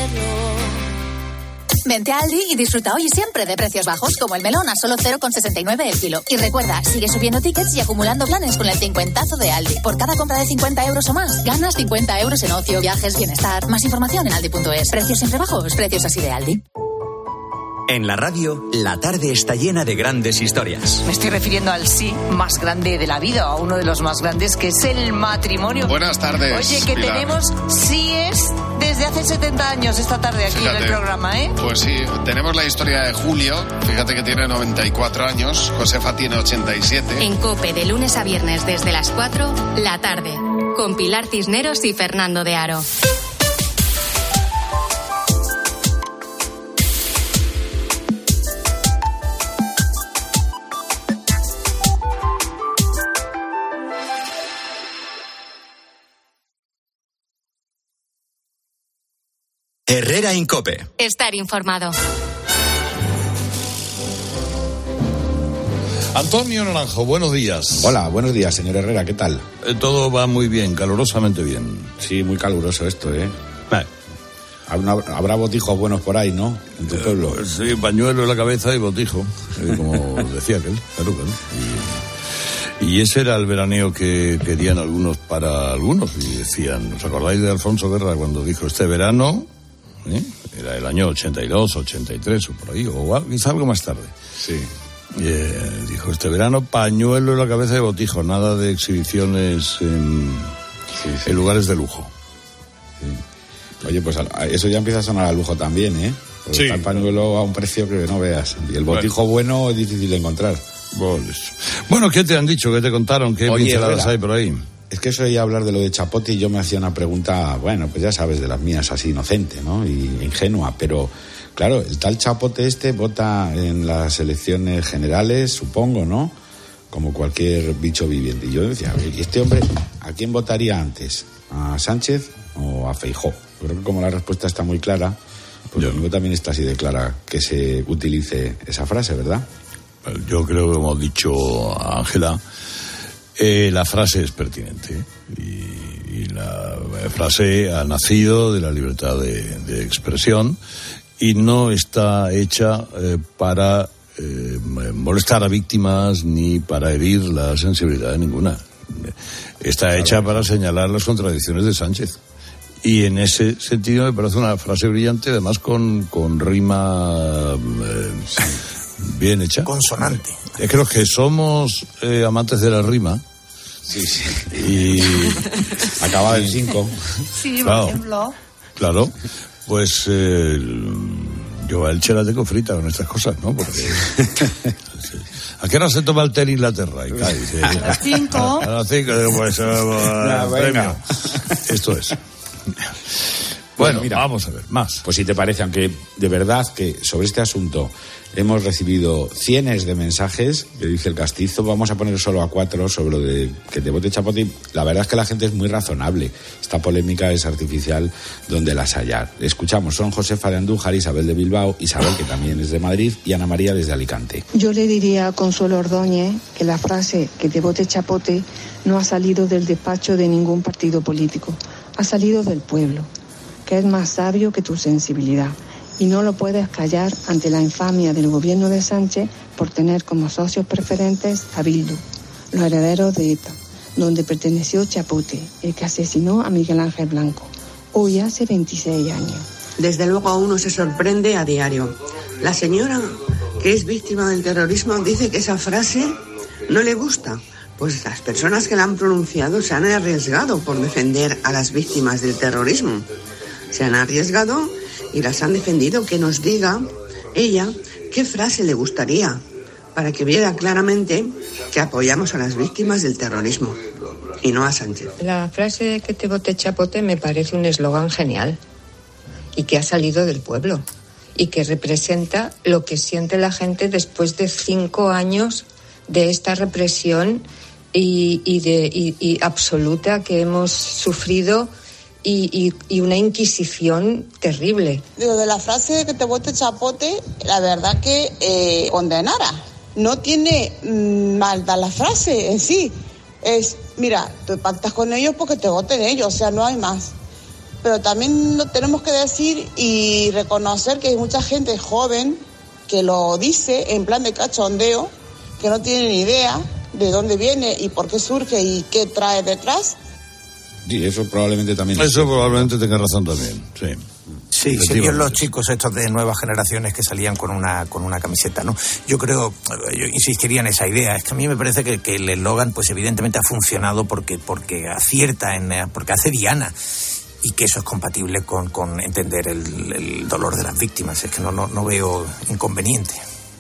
Vente a Aldi y disfruta hoy y siempre de precios bajos, como el melón a solo cero coma sesenta y nueve el kilo. Y recuerda, sigue subiendo tickets y acumulando planes con el cincuentazo de Aldi. Por cada compra de cincuenta euros o más, ganas cincuenta euros en ocio, viajes, bienestar. Más información en aldi punto es. Precios siempre bajos, precios así de Aldi. En la radio, la tarde está llena de grandes historias. Me estoy refiriendo al sí más grande de la vida, a uno de los más grandes, que es el matrimonio. Buenas tardes, Oye, que Pilar. tenemos síes desde hace setenta años esta tarde aquí Fíjate, en el programa, ¿eh? Pues sí, tenemos la historia de Julio, fíjate que tiene noventa y cuatro años, Josefa tiene ochenta y siete. En COPE, de lunes a viernes desde las cuatro, la tarde, con Pilar Cisneros y Fernando de Aro. Herrera en COPE. Estar informado. Antonio Naranjo, buenos días. Hola, buenos días, señor Herrera, ¿qué tal? Eh, todo va muy bien, calurosamente bien. Sí, muy caluroso esto, ¿eh? eh. Habrá botijos buenos por ahí, ¿no? En tu pueblo. Eh, sí, pañuelo en la cabeza y botijo, eh, como decía aquel, claro, claro. Y, y ese era el veraneo que querían algunos para algunos. Y decían, ¿os acordáis de Alfonso Guerra cuando dijo este verano? ¿Eh? Era el año ochenta y dos, ochenta y tres o por ahí, o quizá algo más tarde. Sí. Eh, dijo, este verano pañuelo en la cabeza y botijo, nada de exhibiciones en, sí, sí. en lugares de lujo. Sí. Oye, pues eso ya empieza a sonar a lujo también, ¿eh? Porque sí. Está el pañuelo a un precio que no veas. Y el botijo bueno, bueno es difícil de encontrar. Bueno, ¿qué te han dicho? ¿Qué te contaron? ¿Qué Oye, pinceladas Herrera, hay por ahí? Es que eso oía hablar de lo de Chapote y yo me hacía una pregunta, bueno, pues ya sabes, de las mías, así inocente, ¿no? Y ingenua, pero claro, el tal Chapote este vota en las elecciones generales, supongo, ¿no? Como cualquier bicho viviente. Y yo decía, ¿y este hombre a quién votaría antes? ¿A Sánchez o a Feijóo? Yo creo que como la respuesta está muy clara, pues yo conmigo también está así de clara que se utilice esa frase, ¿verdad? Yo creo que, como ha dicho Ángela, Eh, la frase es pertinente y, y la frase ha nacido de la libertad de, de expresión y no está hecha eh, para eh, molestar a víctimas ni para herir la sensibilidad de ninguna. Está hecha para señalar las contradicciones de Sánchez. Y en ese sentido me parece una frase brillante, además con, con rima eh, bien hecha. Consonante. Es que los que somos eh, amantes de la rima. Sí, sí. Y. Acababa en cinco. Sí, claro, por ejemplo. Claro. Pues. Eh, yo a Elche la tengo frita con estas cosas, ¿no? Porque. ¿A qué hora se toma el té en Inglaterra? Y cae, sí, a las cinco. A las cinco, pues. Uh, no, premio. Esto es. Bueno, mira, vamos a ver, más. Pues si te parece, aunque de verdad que sobre este asunto hemos recibido cienes de mensajes, que dice el Castizo, vamos a poner solo a cuatro sobre lo de que te vote chapote. La verdad es que la gente es muy razonable. Esta polémica es artificial donde las hallar. Escuchamos, son Josefa de Andújar, Isabel de Bilbao, Isabel, que también es de Madrid, y Ana María desde Alicante. Yo le diría a Consuelo Ordóñez que la frase que te vote chapote no ha salido del despacho de ningún partido político, ha salido del pueblo, que es más sabio que tu sensibilidad. Y no lo puedes callar ante la infamia del gobierno de Sánchez por tener como socios preferentes a Bildu, los herederos de ETA, donde perteneció Chapote, el que asesinó a Miguel Ángel Blanco, hoy hace veintiséis años. Desde luego uno se sorprende a diario. La señora, que es víctima del terrorismo, dice que esa frase no le gusta. Pues las personas que la han pronunciado se han arriesgado por defender a las víctimas del terrorismo. Se han arriesgado y las han defendido. Que nos diga ella qué frase le gustaría para que viera claramente que apoyamos a las víctimas del terrorismo y no a Sánchez. La frase de que te vote chapote me parece un eslogan genial y que ha salido del pueblo y que representa lo que siente la gente después de cinco años de esta represión y, y, de, y, y absoluta que hemos sufrido. Y, y, y una inquisición terrible. Digo, de la frase de que te vote chapote, la verdad que eh, condenara. No tiene mmm, maldad la frase en sí. Es, mira, tú pactas con ellos porque te voten ellos, o sea, no hay más. Pero también lo tenemos que decir y reconocer que hay mucha gente joven que lo dice en plan de cachondeo, que no tiene ni idea de dónde viene y por qué surge y qué trae detrás. Sí, eso probablemente también. Eso probablemente tenga razón también, sí. Sí, serían los chicos estos de nuevas generaciones que salían con una con una camiseta, ¿no? Yo creo, yo insistiría en esa idea. Es que a mí me parece que, que el eslogan, pues evidentemente ha funcionado porque porque acierta, en porque hace diana. Y que eso es compatible con, con entender el, el dolor de las víctimas. Es que no, no, no veo inconveniente.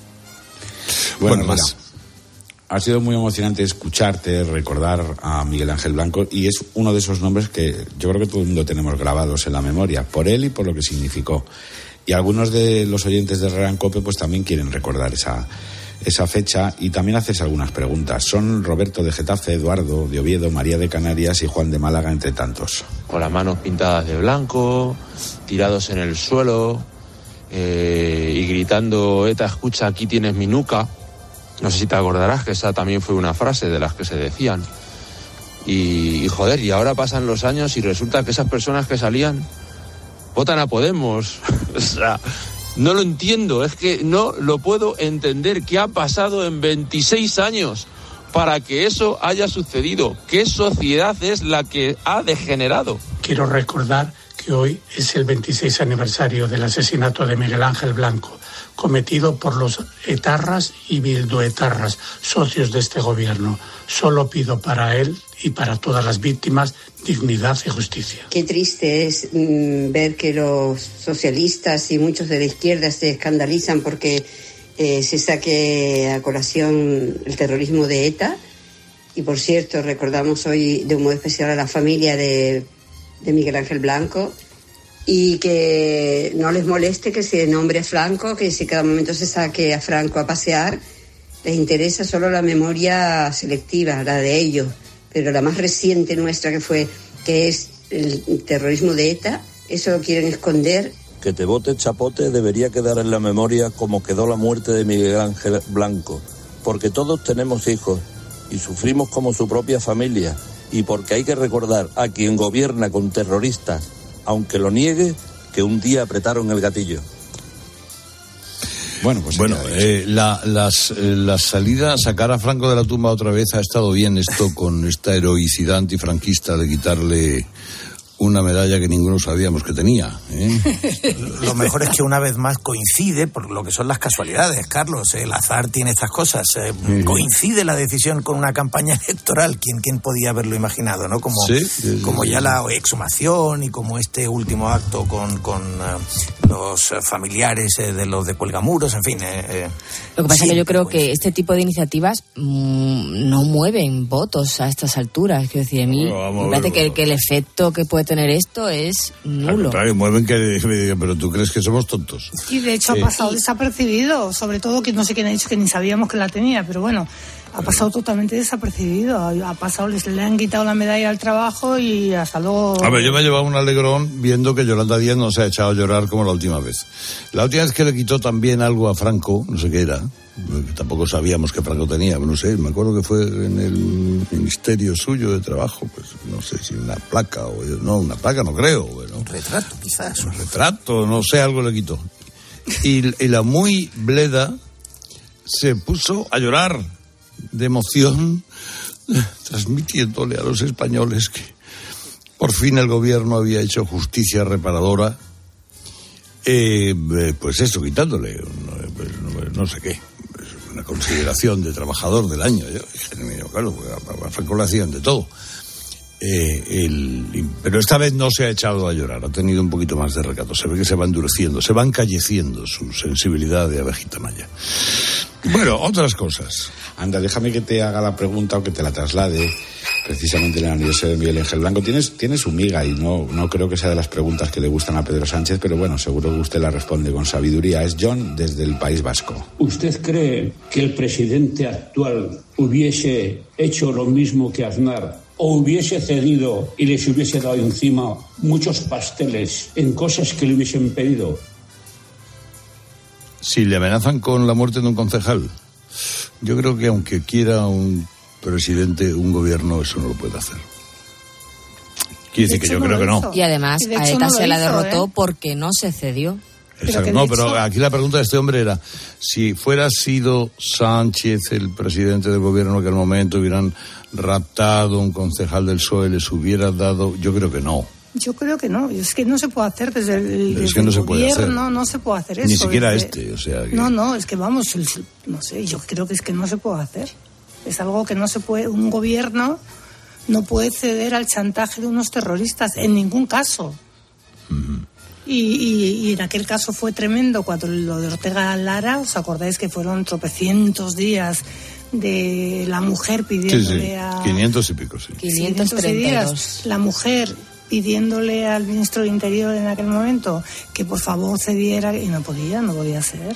Bueno, bueno más. Ha sido muy emocionante escucharte recordar a Miguel Ángel Blanco y es uno de esos nombres que yo creo que todo el mundo tenemos grabados en la memoria, por él y por lo que significó. Y algunos de los oyentes de Herrera en Cope pues también quieren recordar esa, esa fecha y también hacerse algunas preguntas. Son Roberto de Getafe, Eduardo de Oviedo, María de Canarias y Juan de Málaga, entre tantos. Con las manos pintadas de blanco, tirados en el suelo eh, y gritando: ETA, escucha, aquí tienes mi nuca. No sé si te acordarás que esa también fue una frase de las que se decían. Y, y joder, y ahora pasan los años y resulta que esas personas que salían votan a Podemos. O sea, no lo entiendo, es que no lo puedo entender. ¿Qué ha pasado en veintiséis años para que eso haya sucedido? ¿Qué sociedad es la que ha degenerado? Quiero recordar que hoy es el veintiséis aniversario del asesinato de Miguel Ángel Blanco, cometido por los etarras y bilduetarras, socios de este gobierno. Solo pido para él y para todas las víctimas dignidad y justicia. Qué triste es mmm, ver que los socialistas y muchos de la izquierda se escandalizan porque eh, se saque a colación el terrorismo de ETA. Y por cierto, recordamos hoy de un modo especial a la familia de, de Miguel Ángel Blanco. Y que no les moleste que se nombre a Franco, que si cada momento se saque a Franco a pasear, les interesa solo la memoria selectiva, la de ellos, pero la más reciente nuestra que fue, que es el terrorismo de ETA, eso lo quieren esconder. Que te vote chapote debería quedar en la memoria como quedó la muerte de Miguel Ángel Blanco, porque todos tenemos hijos y sufrimos como su propia familia, y porque hay que recordar a quien gobierna con terroristas, aunque lo niegue, que un día apretaron el gatillo. Bueno, pues bueno, eh, la, las, eh, la salida, sacar a Franco de la tumba otra vez ha estado bien esto con esta heroicidad antifranquista de quitarle una medalla que ninguno sabíamos que tenía, ¿eh? Lo mejor es que una vez más coincide, por lo que son las casualidades, Carlos, ¿eh? El azar tiene estas cosas, eh, sí, coincide la decisión con una campaña electoral. ¿Quién, quién podía haberlo imaginado, no? Como, sí, sí, como ya la exhumación y como este último acto con, con uh, los familiares eh, de los de Cuelgamuros, en fin. Eh, eh, lo que pasa es que yo creo que este tipo de iniciativas mmm, no mueven votos a estas alturas. Quiero decir, a mí me parece que, que el efecto que puede tener esto es nulo. Al contrario, mueven que me digan, pero ¿tú crees que somos tontos? Y de hecho Eh, ha pasado desapercibido, sobre todo que no sé quién ha dicho que ni sabíamos que la tenía, pero bueno, ha pasado totalmente desapercibido. Ha pasado, les le han quitado la medalla al trabajo y hasta luego. A ver, yo me he llevado un alegrón viendo que Yolanda Díaz no se ha echado a llorar como la última vez. La última vez que le quitó también algo a Franco, no sé qué era, que tampoco sabíamos que Franco tenía, no sé, me acuerdo que fue en el ministerio suyo de trabajo, pues no sé si una placa o no, una placa no creo. Bueno, Un retrato, quizás. un retrato, no sé, algo le quitó. Y, y la muy bleda se puso a llorar de emoción, transmitiéndole a los españoles que por fin el gobierno había hecho justicia reparadora, eh, pues eso, quitándole, no, pues, no, no sé qué, pues una consideración de trabajador del año. Yo dije, claro, a Franco le hacían de todo. Eh, el, pero esta vez no se ha echado a llorar, ha tenido un poquito más de recato, se ve que se va endureciendo, se va encalleciendo su sensibilidad de abejita maya. Bueno, otras cosas. Anda, déjame que te haga la pregunta o que te la traslade precisamente en el aniversario de Miguel Ángel Blanco. Tienes, tiene su miga y no, no creo que sea de las preguntas que le gustan a Pedro Sánchez, pero bueno, seguro que usted la responde con sabiduría. Es John desde el País Vasco. ¿Usted cree que el presidente actual hubiese hecho lo mismo que Aznar o hubiese cedido y les hubiese dado encima muchos pasteles en cosas que le hubiesen pedido? Si le amenazan con la muerte de un concejal, yo creo que aunque quiera un presidente, un gobierno, eso no lo puede hacer. Quiere decir que yo creo que no. Y además Y de a hecho ETA no lo se la hizo, derrotó ¿eh? porque no se cedió. Exacto. No, pero aquí la pregunta de este hombre era, si fuera sido Sánchez el presidente del gobierno en aquel momento, hubieran raptado un concejal del P S O E, les hubiera dado, yo creo que no. Yo creo que no, es que no se puede hacer desde el, Es desde que no el se puede gobierno, hacer. no se puede hacer eso. Ni siquiera desde- este, o sea que... No, no, es que vamos, el- no sé, yo creo que es que no se puede hacer. Es algo que no se puede, un gobierno no puede ceder al chantaje de unos terroristas, en ningún caso. Y, y, y en aquel caso fue tremendo cuando lo de Ortega Lara, ¿os acordáis que fueron tropecientos días de la mujer Sí, pidiéndole sí, a... quinientos y pico, sí. quinientos treinta y dos. días, la mujer pidiéndole al ministro de Interior en aquel momento que por favor cediera, y no podía, no podía ser.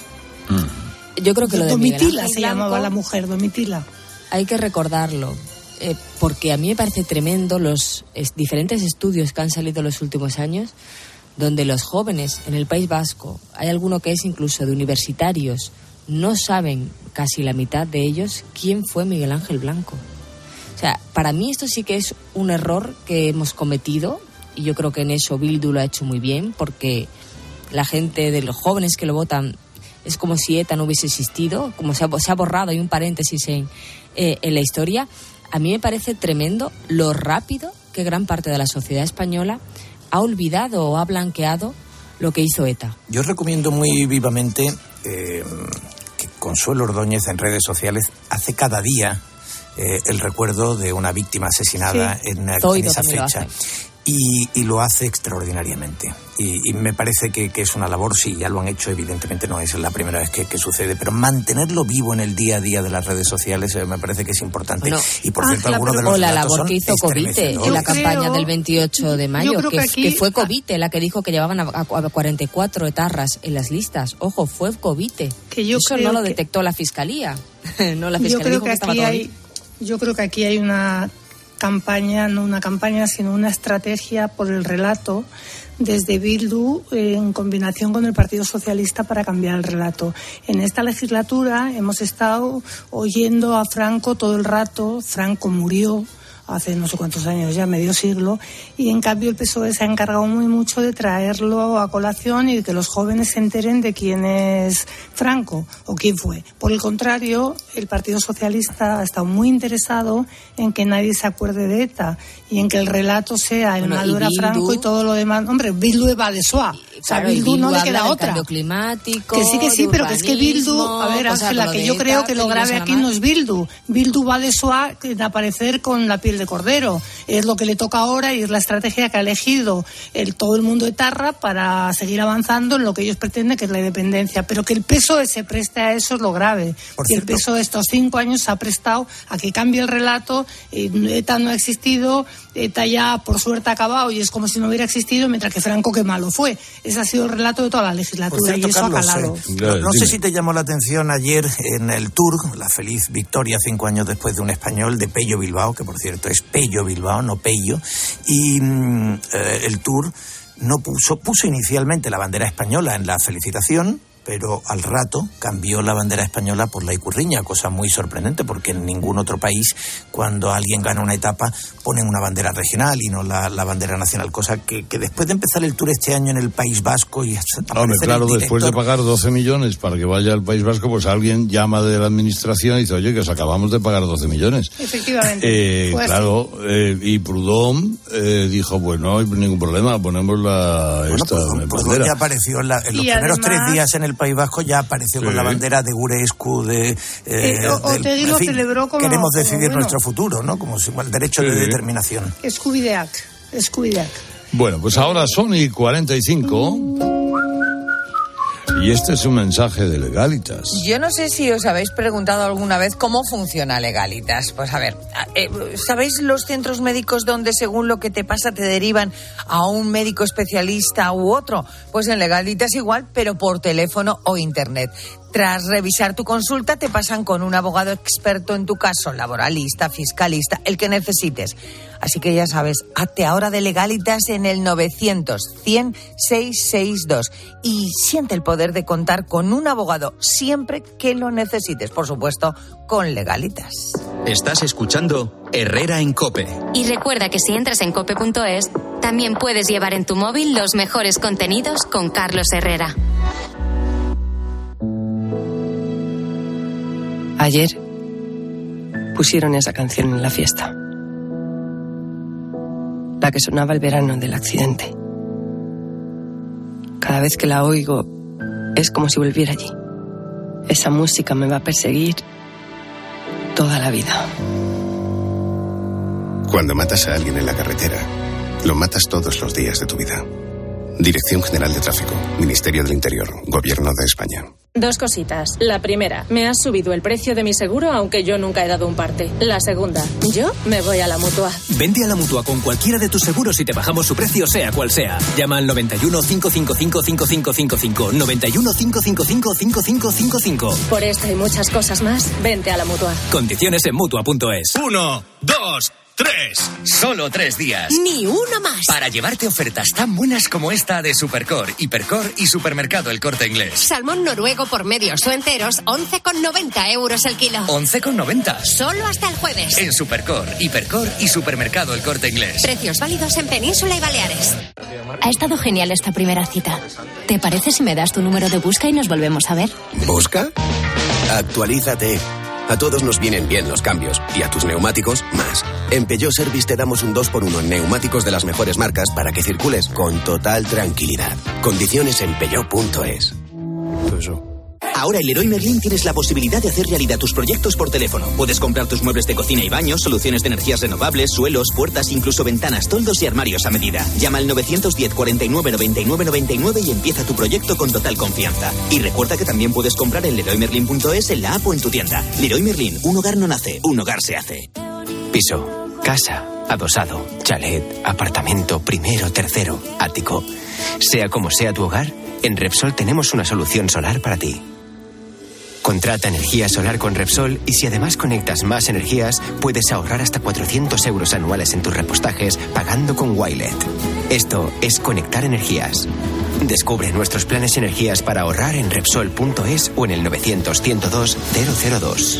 Yo creo que lo de Miguel Domitila Ángel se Blanco llamaba la mujer, Domitila. hay que recordarlo, eh, porque a mí me parece tremendo los es, diferentes estudios que han salido en los últimos años, donde los jóvenes en el País Vasco, hay alguno que es incluso de universitarios, no saben casi la mitad de ellos quién fue Miguel Ángel Blanco. O sea, para mí esto sí que es un error que hemos cometido, y yo creo que en eso Bildu lo ha hecho muy bien, porque la gente de los jóvenes que lo votan es como si ETA no hubiese existido, como se ha, se ha borrado, hay un paréntesis en, eh, en la historia. A mí me parece tremendo lo rápido que gran parte de la sociedad española ha olvidado o ha blanqueado lo que hizo ETA. Yo recomiendo muy vivamente eh, que Consuelo Ordóñez en redes sociales hace cada día eh, el recuerdo de una víctima asesinada Sí. en, en Zoido esa también lo fecha. hace. Y, y lo hace extraordinariamente. Y, y me parece que, que es una labor, sí, ya lo han hecho, evidentemente no es la primera vez que, que sucede, pero mantenerlo vivo en el día a día de las redes sociales eh, me parece que es importante. Bueno, y por ah, cierto, la- algunos de los o la relatos labor son que hizo Covite estremecedores. en la Yo creo- campaña del veintiocho de mayo, yo creo que, que f- aquí- que fue Covite la que dijo que llevaban a, a- a cuarenta y cuatro etarras en las listas. Ojo, fue Covite. Que yo Eso creo no lo que- detectó la Fiscalía. no, la Fiscalía Yo creo dijo que que estaba aquí todo hay, bien. yo creo que aquí hay una campaña, no una campaña, sino una estrategia por el relato desde Bildu eh, en combinación con el Partido Socialista para cambiar el relato. En esta legislatura hemos estado oyendo a Franco todo el rato. Franco murió hace no sé cuántos años, ya medio siglo, y en cambio el P S O E se ha encargado muy mucho de traerlo a colación y de que los jóvenes se enteren de quién es Franco o quién fue. Por el contrario, el Partido Socialista ha estado muy interesado en que nadie se acuerde de ETA y en que el relato sea el Bueno, y malora Bildu- Franco y todo lo demás. Hombre, Bildu va de Soa. O sea, claro, Bildu, Bildu no le habla queda del otra. Cambio climático, Que sí, que sí, pero que es que Bildu, urbanismo, a ver, o sea, Ángela, lo que de yo creo ETA, que lo grave aquí no es Bildu. Bildu va de suá de aparecer con la piel de cordero. Es lo que le toca ahora y es la estrategia que ha elegido el, todo el mundo etarra para seguir avanzando en lo que ellos pretenden, que es la independencia. Pero que el P S O E se preste a eso es lo grave. Por y el cierto, P S O E estos cinco años se ha prestado a que cambie el relato. eh, ETA no ha existido, ETA ya por suerte ha acabado y es como si no hubiera existido, mientras que Franco qué malo fue. Ese ha sido el relato de toda la legislatura. Por cierto, y eso Carlos, ha calado. eh, no, no sé si te llamó la atención ayer en el Tour, la feliz victoria cinco años después de un español de Pello Bilbao, que por cierto es Pello Bilbao, no Pello, y mm, eh, el Tour no puso, puso inicialmente la bandera española en la felicitación, pero al rato cambió la bandera española por la icurriña, cosa muy sorprendente porque en ningún otro país cuando alguien gana una etapa ponen una bandera regional y no la, la bandera nacional, cosa que, que después de empezar el Tour este año en el País Vasco y Hombre, claro, director, después de pagar doce millones para que vaya al País Vasco, pues alguien llama de la administración y dice, oye, que os acabamos de pagar doce millones. Efectivamente. Eh, Pues claro, eh, y Proudhon eh, dijo, pues no hay ningún problema, ponemos la bueno, esta pues, pues bandera. ya apareció en, la, en los Y primeros además, tres días en el País Vasco, ya apareció sí. con la bandera de Gurescu, de... Eh, Eh, o- del- Otegi en lo fin, celebró como- queremos como decidir bueno. nuestro futuro, ¿no? Como si, el derecho de Sí. determinación. Scooby-Dac, Scooby-Dac. Bueno, pues ahora son y cuarenta y cinco y este es un mensaje de Legalitas. Yo no sé si os habéis preguntado alguna vez cómo funciona Legalitas. Pues a ver, eh, ¿sabéis los centros médicos donde según lo que te pasa te derivan a un médico especialista u otro? Pues en Legalitas igual, pero por teléfono o internet. Tras revisar tu consulta, te pasan con un abogado experto en tu caso, laboralista, fiscalista, el que necesites. Así que ya sabes, hazte ahora de Legalitas en el novecientos, cien, seiscientos sesenta y dos y siente el poder de contar con un abogado siempre que lo necesites, por supuesto, con Legalitas. Estás escuchando Herrera en COPE. Y recuerda que si entras en cope punto es, también puedes llevar en tu móvil los mejores contenidos con Carlos Herrera. Ayer pusieron esa canción en la fiesta. La que sonaba el verano del accidente. Cada vez que la oigo es como si volviera allí. Esa música me va a perseguir toda la vida. Cuando matas a alguien en la carretera, lo matas todos los días de tu vida. Dirección General de Tráfico, Ministerio del Interior, Gobierno de España. Dos cositas. La primera, me has subido el precio de mi seguro aunque yo nunca he dado un parte. La segunda, yo me voy a la Mutua. Vente a la Mutua con cualquiera de tus seguros y te bajamos su precio sea cual sea. Llama al noventa y uno, cinco cinco cinco, cinco cinco cinco cinco, noventa y uno, cinco cinco cinco, cinco cinco cinco cinco. Por esta y muchas cosas más, vente a la Mutua. Condiciones en Mutua punto es. Uno, dos, tres. Solo tres días. Ni uno más. Para llevarte ofertas tan buenas como esta de Supercor, Hipercor y Supermercado El Corte Inglés. Salmón noruego por medios o enteros, once con noventa euros el kilo. once con noventa. Solo hasta el jueves. En Supercor, Hipercor y Supermercado El Corte Inglés. Precios válidos en Península y Baleares. Ha estado genial esta primera cita. ¿Te parece si me das tu número de busca y nos volvemos a ver? ¿Busca? Actualízate. A todos nos vienen bien los cambios y a tus neumáticos más. En Peugeot Service te damos un dos por uno en neumáticos de las mejores marcas para que circules con total tranquilidad. Condiciones en Peugeot punto es. Ahora en Leroy Merlin tienes la posibilidad de hacer realidad tus proyectos por teléfono. Puedes comprar tus muebles de cocina y baños, soluciones de energías renovables, suelos, puertas, incluso ventanas, toldos y armarios a medida. Llama al novecientos diez, cuarenta y nueve, noventa y nueve, noventa y nueve y empieza tu proyecto con total confianza. Y recuerda que también puedes comprar en leroy merlin punto es, en la app o en tu tienda. Leroy Merlin, un hogar no nace, un hogar se hace. Piso, casa, adosado, chalet, apartamento, primero, tercero, ático. Sea como sea tu hogar, en Repsol tenemos una solución solar para ti. Contrata energía solar con Repsol y si además conectas más energías, puedes ahorrar hasta cuatrocientos euros anuales en tus repostajes pagando con Wilet. Esto es conectar energías. Descubre nuestros planes energías para ahorrar en Repsol punto es o en el novecientos, ciento dos, cero cero dos.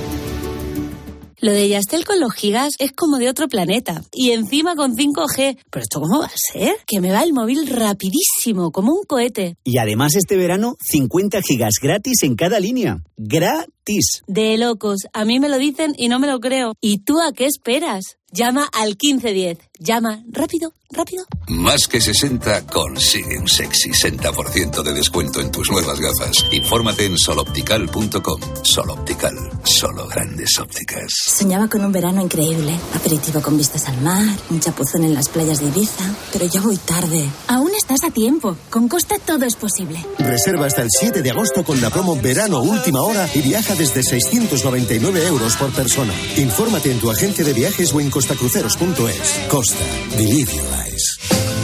Lo de Yastel con los gigas es como de otro planeta. Y encima con cinco G. ¿Pero esto cómo va a ser? Que me va el móvil rapidísimo, como un cohete. Y además este verano, cincuenta gigas gratis en cada línea. ¡Gratis! De locos. A mí me lo dicen y no me lo creo. ¿Y tú a qué esperas? Llama al quince diez. Llama rápido, rápido. Más que sesenta consigue un sexy sesenta por ciento de descuento en tus nuevas gafas. Infórmate en soloptical punto com. Soloptical, solo grandes ópticas. Soñaba con un verano increíble. Aperitivo con vistas al mar, un chapuzón en las playas de Ibiza. Pero ya voy tarde. Aún estás a tiempo. Con Costa todo es posible. Reserva hasta el siete de agosto con la promo Verano Última Hora y viaja desde seiscientos noventa y nueve euros por persona. Infórmate en tu agencia de viajes o en costacruceros punto es. Costa. Believe your eyes.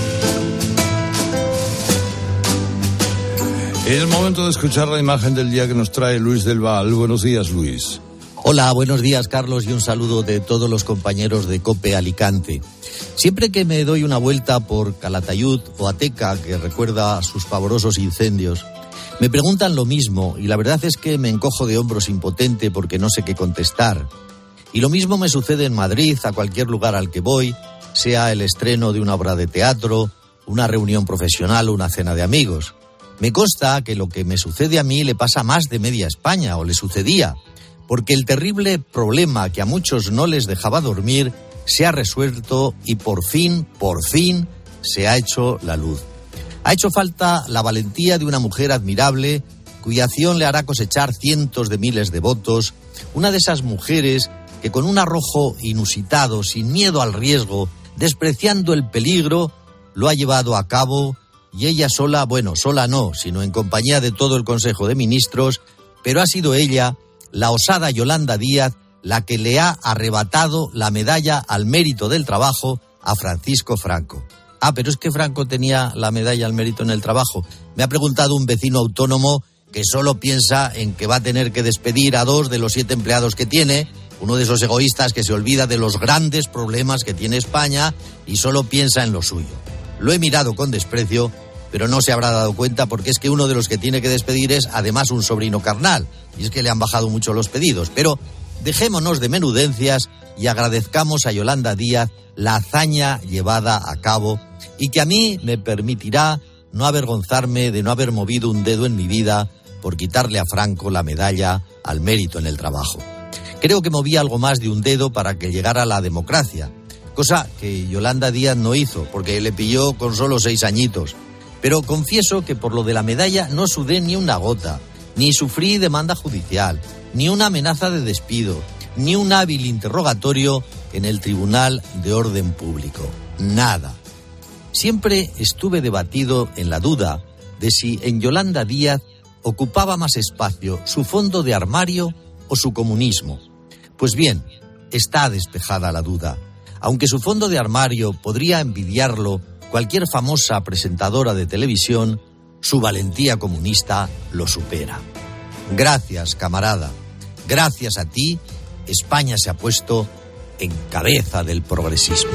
Es el momento de escuchar la imagen del día que nos trae Luis del Val. Buenos días, Luis. Hola, buenos días, Carlos, y un saludo de todos los compañeros de COPE Alicante. Siempre que me doy una vuelta por Calatayud o Ateca, que recuerda sus pavorosos incendios, me preguntan lo mismo y la verdad es que me encojo de hombros impotente porque no sé qué contestar. Y lo mismo me sucede en Madrid, a cualquier lugar al que voy, sea el estreno de una obra de teatro, una reunión profesional o una cena de amigos. Me consta que lo que me sucede a mí le pasa a más de media España, o le sucedía, porque el terrible problema que a muchos no les dejaba dormir se ha resuelto y por fin, por fin, se ha hecho la luz. Ha hecho falta la valentía de una mujer admirable, cuya acción le hará cosechar cientos de miles de votos, una de esas mujeres que con un arrojo inusitado, sin miedo al riesgo, despreciando el peligro, lo ha llevado a cabo, y ella sola, bueno, sola no, sino en compañía de todo el Consejo de Ministros, pero ha sido ella, la osada Yolanda Díaz, la que le ha arrebatado la medalla al mérito del trabajo a Francisco Franco. Ah, pero es que Franco tenía la medalla al mérito en el trabajo. Me ha preguntado un vecino autónomo que solo piensa en que va a tener que despedir a dos de los siete empleados que tiene, uno de esos egoístas que se olvida de los grandes problemas que tiene España y solo piensa en lo suyo. Lo he mirado con desprecio, pero no se habrá dado cuenta porque es que uno de los que tiene que despedir es además un sobrino carnal, y es que le han bajado mucho los pedidos. Pero dejémonos de menudencias y agradezcamos a Yolanda Díaz la hazaña llevada a cabo y que a mí me permitirá no avergonzarme de no haber movido un dedo en mi vida por quitarle a Franco la medalla al mérito en el trabajo. Creo que moví algo más de un dedo para que llegara la democracia, cosa que Yolanda Díaz no hizo, porque le pilló con solo seis añitos. Pero confieso que por lo de la medalla no sudé ni una gota, ni sufrí demanda judicial, ni una amenaza de despido, ni un hábil interrogatorio en el Tribunal de Orden Público. Nada. Siempre estuve debatido en la duda de si en Yolanda Díaz ocupaba más espacio su fondo de armario o su comunismo. Pues bien, está despejada la duda. Aunque su fondo de armario podría envidiarlo cualquier famosa presentadora de televisión, su valentía comunista lo supera. Gracias, camarada. Gracias a ti, España se ha puesto en cabeza del progresismo.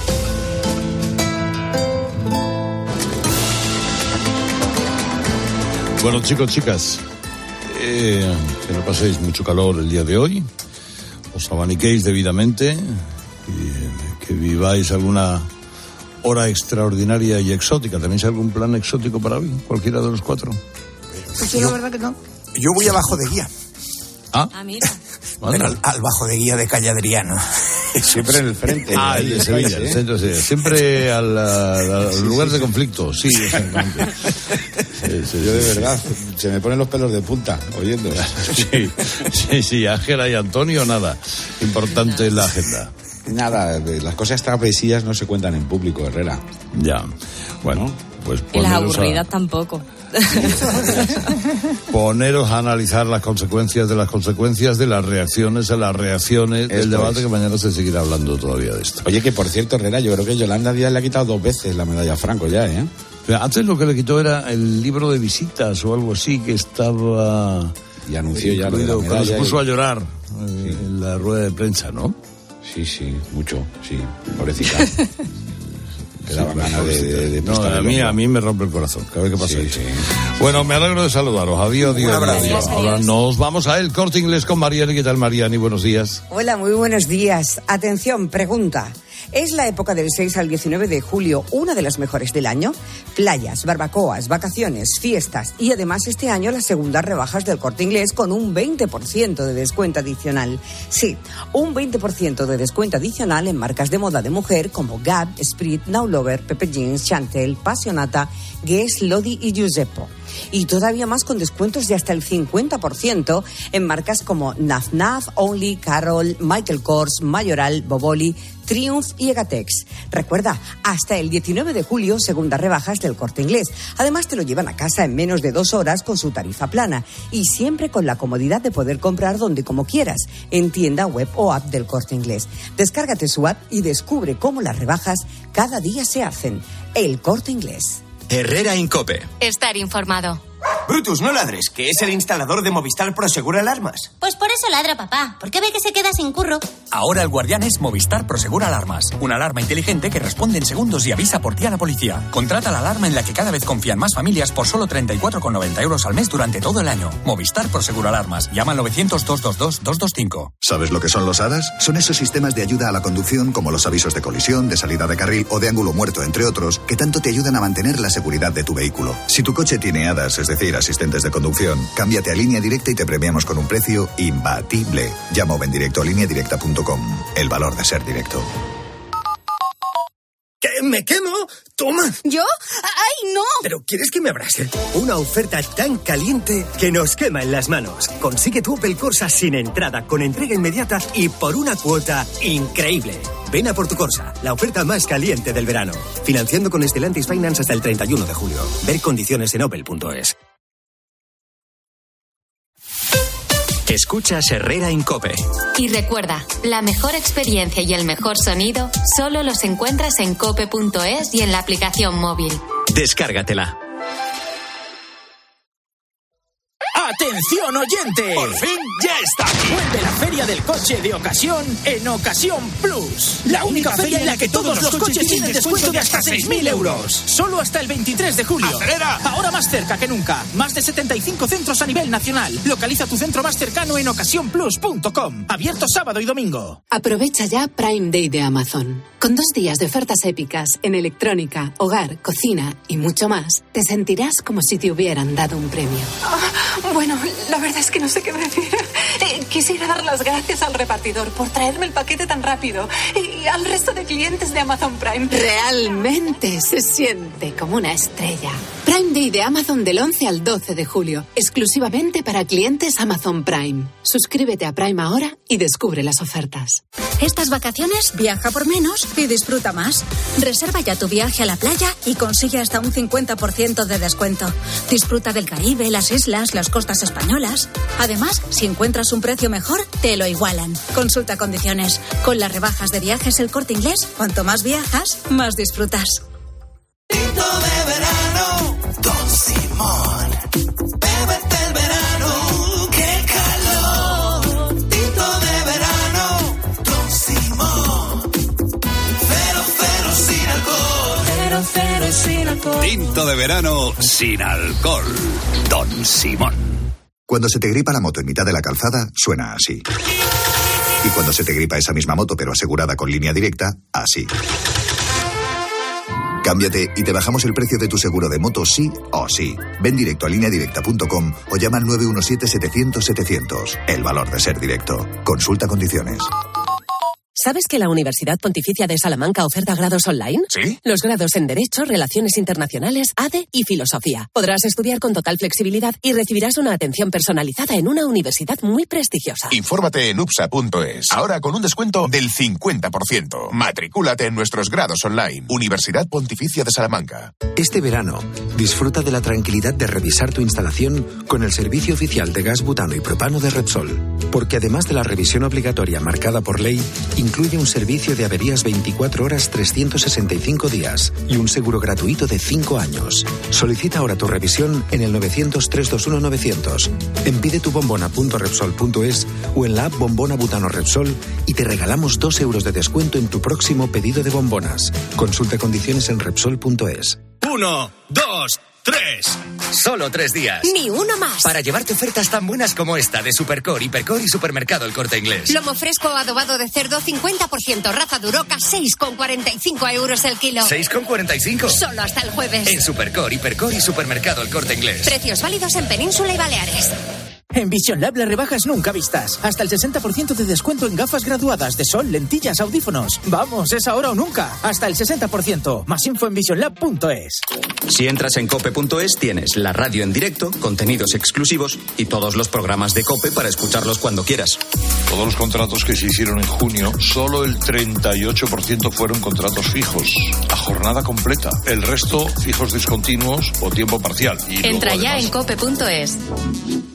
Bueno, chicos, chicas, eh, que no paséis mucho calor el día de hoy, os abaniquéis debidamente, y que viváis alguna hora extraordinaria y exótica. ¿Tenéis algún plan exótico para hoy? Cualquiera de los cuatro. Pues yo la verdad que no. Yo voy a bajo de guía. Ah, Ah, mira. Pero al, al bajo de guía de Calle Adriano. Siempre en el frente. Ah, el de Sevilla, el centro de Sevilla. Siempre al, al, al lugar de conflicto, sí, exactamente. Sí, sí, yo de verdad, se me ponen los pelos de punta, oyendo. Sí, sí, sí, Ángela y Antonio, nada. Importante en la agenda. Nada, las cosas trapesías no se cuentan en público, Herrera. Ya, bueno, pues Y las poneros aburridas a, tampoco. poneros a analizar las consecuencias de las consecuencias de las reacciones a las reacciones del Esto debate, es. que mañana se seguirá hablando todavía de esto. Oye, que por cierto, Herrera, yo creo que Yolanda Díaz le ha quitado dos veces la medalla a Franco ya, ¿eh? Antes lo que le quitó era el libro de visitas o algo así que estaba... Y anunció ya lo de la incluido, cuando se medalla puso y- a llorar eh, en la rueda de prensa, ¿no? Sí, sí, mucho, sí, pobrecita. Te daban Sí, ganas de, de, de no, prestarle a mí, el ojo. a mí me rompe el corazón cada vez que pasa Sí, eso. sí. Bueno, me alegro de saludaros. Adiós, adiós, abrazo. adiós. Ahora nos vamos a El Corte Inglés con Mariani. ¿Qué tal, Mariani? Buenos días. Hola, muy buenos días. Atención, pregunta. Es la época del seis al diecinueve de julio, una de las mejores del año. Playas, barbacoas, vacaciones, fiestas y además este año las segundas rebajas del Corte Inglés con un veinte por ciento de descuento adicional. Sí, un veinte por ciento de descuento adicional en marcas de moda de mujer como Gap, Esprit, Now Lover, Pepe Jeans, Chantel, Passionata, Guess, Lodi y Giuseppe. Y todavía más con descuentos de hasta el cincuenta por ciento en marcas como Naf Naf, Only, Carol, Michael Kors, Mayoral, Boboli, Triumph y Egatex. Recuerda, hasta el diecinueve de julio, segundas rebajas del Corte Inglés. Además, te lo llevan a casa en menos de dos horas con su tarifa plana. Y siempre con la comodidad de poder comprar donde como quieras, en tienda, web o app del Corte Inglés. Descárgate su app y descubre cómo las rebajas cada día se hacen. El Corte Inglés. Herrera Incope. Estar informado. Brutus, no ladres, que es el instalador de Movistar Prosegur Alarmas. Pues por eso ladra papá, porque ve que se queda sin curro. Ahora el guardián es Movistar Prosegur Alarmas. Una alarma inteligente que responde en segundos y avisa por ti a la policía. Contrata la alarma en la que cada vez confían más familias por solo treinta y cuatro con noventa euros al mes durante todo el año. Movistar Prosegur Alarmas. Llama al novecientos, doscientos veintidós, doscientos veinticinco. ¿Sabes lo que son los A D A S? Son esos sistemas de ayuda a la conducción como los avisos de colisión, de salida de carril o de ángulo muerto, entre otros, que tanto te ayudan a mantener la seguridad de tu vehículo. Si tu coche tiene A D A S, es decir, asistentes de conducción, cámbiate a Línea Directa y te premiamos con un precio imbatible. Llama o ven directo a línea directa punto com. El valor de ser directo. ¿Qué? ¿Me quemo? ¡Toma! ¿Yo? ¡Ay, no! ¿Pero quieres que me abrase? Una oferta tan caliente que nos quema en las manos. Consigue tu Opel Corsa sin entrada, con entrega inmediata y por una cuota increíble. Ven a por tu Corsa, la oferta más caliente del verano. Financiando con Stellantis Finance hasta el treinta y uno de julio. Ver condiciones en opel punto es. Escuchas Herrera Incope. Y recuerda, la mejor experiencia y el mejor sonido solo los encuentras en cope punto es y en la aplicación móvil. Descárgatela. ¡Atención, oyente! ¡Por fin ya está aquí! Vuelve la Feria del Coche de Ocasión en Ocasión Plus. La única feria en la que todos los coches tienen descuento de hasta seis mil euros. Solo hasta el veintitrés de julio. ¡Acelera! Ahora más cerca que nunca. Más de setenta y cinco centros a nivel nacional. Localiza tu centro más cercano en ocasión plus punto com. Abierto sábado y domingo. Aprovecha ya Prime Day de Amazon. Con dos días de ofertas épicas en electrónica, hogar, cocina y mucho más, te sentirás como si te hubieran dado un premio. Oh, bueno, la verdad es que no sé qué decir. Eh, quisiera dar las gracias al repartidor por traerme el paquete tan rápido y al resto de clientes de Amazon Prime. Realmente se siente como una estrella. Prime Day de Amazon del once al doce de julio, exclusivamente para clientes Amazon Prime. Suscríbete a Prime ahora y descubre las ofertas. Estas vacaciones viaja por menos y disfruta más. Reserva ya tu viaje a la playa y consigue hasta un cincuenta por ciento de descuento. Disfruta del Caribe, las islas, las costas españolas. Además, si encuentras un precio mejor, te lo igualan. Consulta condiciones. Con las rebajas de Viajes El Corte Inglés, cuanto más viajas, más disfrutas. Tinto de verano, Don Simón. Bébete el verano, qué calor. Tinto de verano, Don Simón. Cero, cero sin alcohol. Cero, cero sin alcohol. Tinto de verano sin alcohol. Don Simón. Cuando se te gripa la moto en mitad de la calzada, suena así. Y cuando se te gripa esa misma moto, pero asegurada con Línea Directa, así. Cámbiate y te bajamos el precio de tu seguro de moto sí o sí. Ven directo a línea directa punto com o llama al nueve uno siete, setecientos, setecientos. El valor de ser directo. Consulta condiciones. ¿Sabes que la Universidad Pontificia de Salamanca oferta grados online? ¿Sí? Los grados en Derecho, Relaciones Internacionales, A D E y Filosofía. Podrás estudiar con total flexibilidad y recibirás una atención personalizada en una universidad muy prestigiosa. Infórmate en U P S A punto es. Ahora con un descuento del cincuenta por ciento. Matricúlate en nuestros grados online. Universidad Pontificia de Salamanca. Este verano, disfruta de la tranquilidad de revisar tu instalación con el servicio oficial de gas butano y propano de Repsol. Porque además de la revisión obligatoria marcada por ley, incluye un servicio de averías veinticuatro horas trescientos sesenta y cinco días y un seguro gratuito de cinco años. Solicita ahora tu revisión en el novecientos, trescientos veintiuno, novecientos. En pide tu bombona punto repsol punto es o en la app Bombona Butano Repsol y te regalamos dos euros de descuento en tu próximo pedido de bombonas. Consulta condiciones en repsol punto es. Uno, dos, tres. Solo tres días. Ni uno más. Para llevarte ofertas tan buenas como esta de Supercore, Hipercore y Supermercado El Corte Inglés. Lomo fresco adobado de cerdo cincuenta por ciento, raza Duroca, seis con cuarenta y cinco euros el kilo. ¿seis con cuarenta y cinco? Solo hasta el jueves. En Supercore, Hipercore y Supermercado El Corte Inglés. Precios válidos en Península y Baleares. En Vision Lab las rebajas nunca vistas. Hasta el sesenta por ciento de descuento en gafas graduadas de sol, lentillas, audífonos. Vamos, es ahora o nunca. Hasta el sesenta por ciento. Más info en vision lab punto es. Si entras en cope punto es tienes la radio en directo, contenidos exclusivos y todos los programas de COPE para escucharlos cuando quieras. Todos los contratos que se hicieron en junio, solo el treinta y ocho por ciento fueron contratos fijos, a jornada completa. El resto, fijos discontinuos o tiempo parcial. Y Entra luego, ya además, en cope punto es.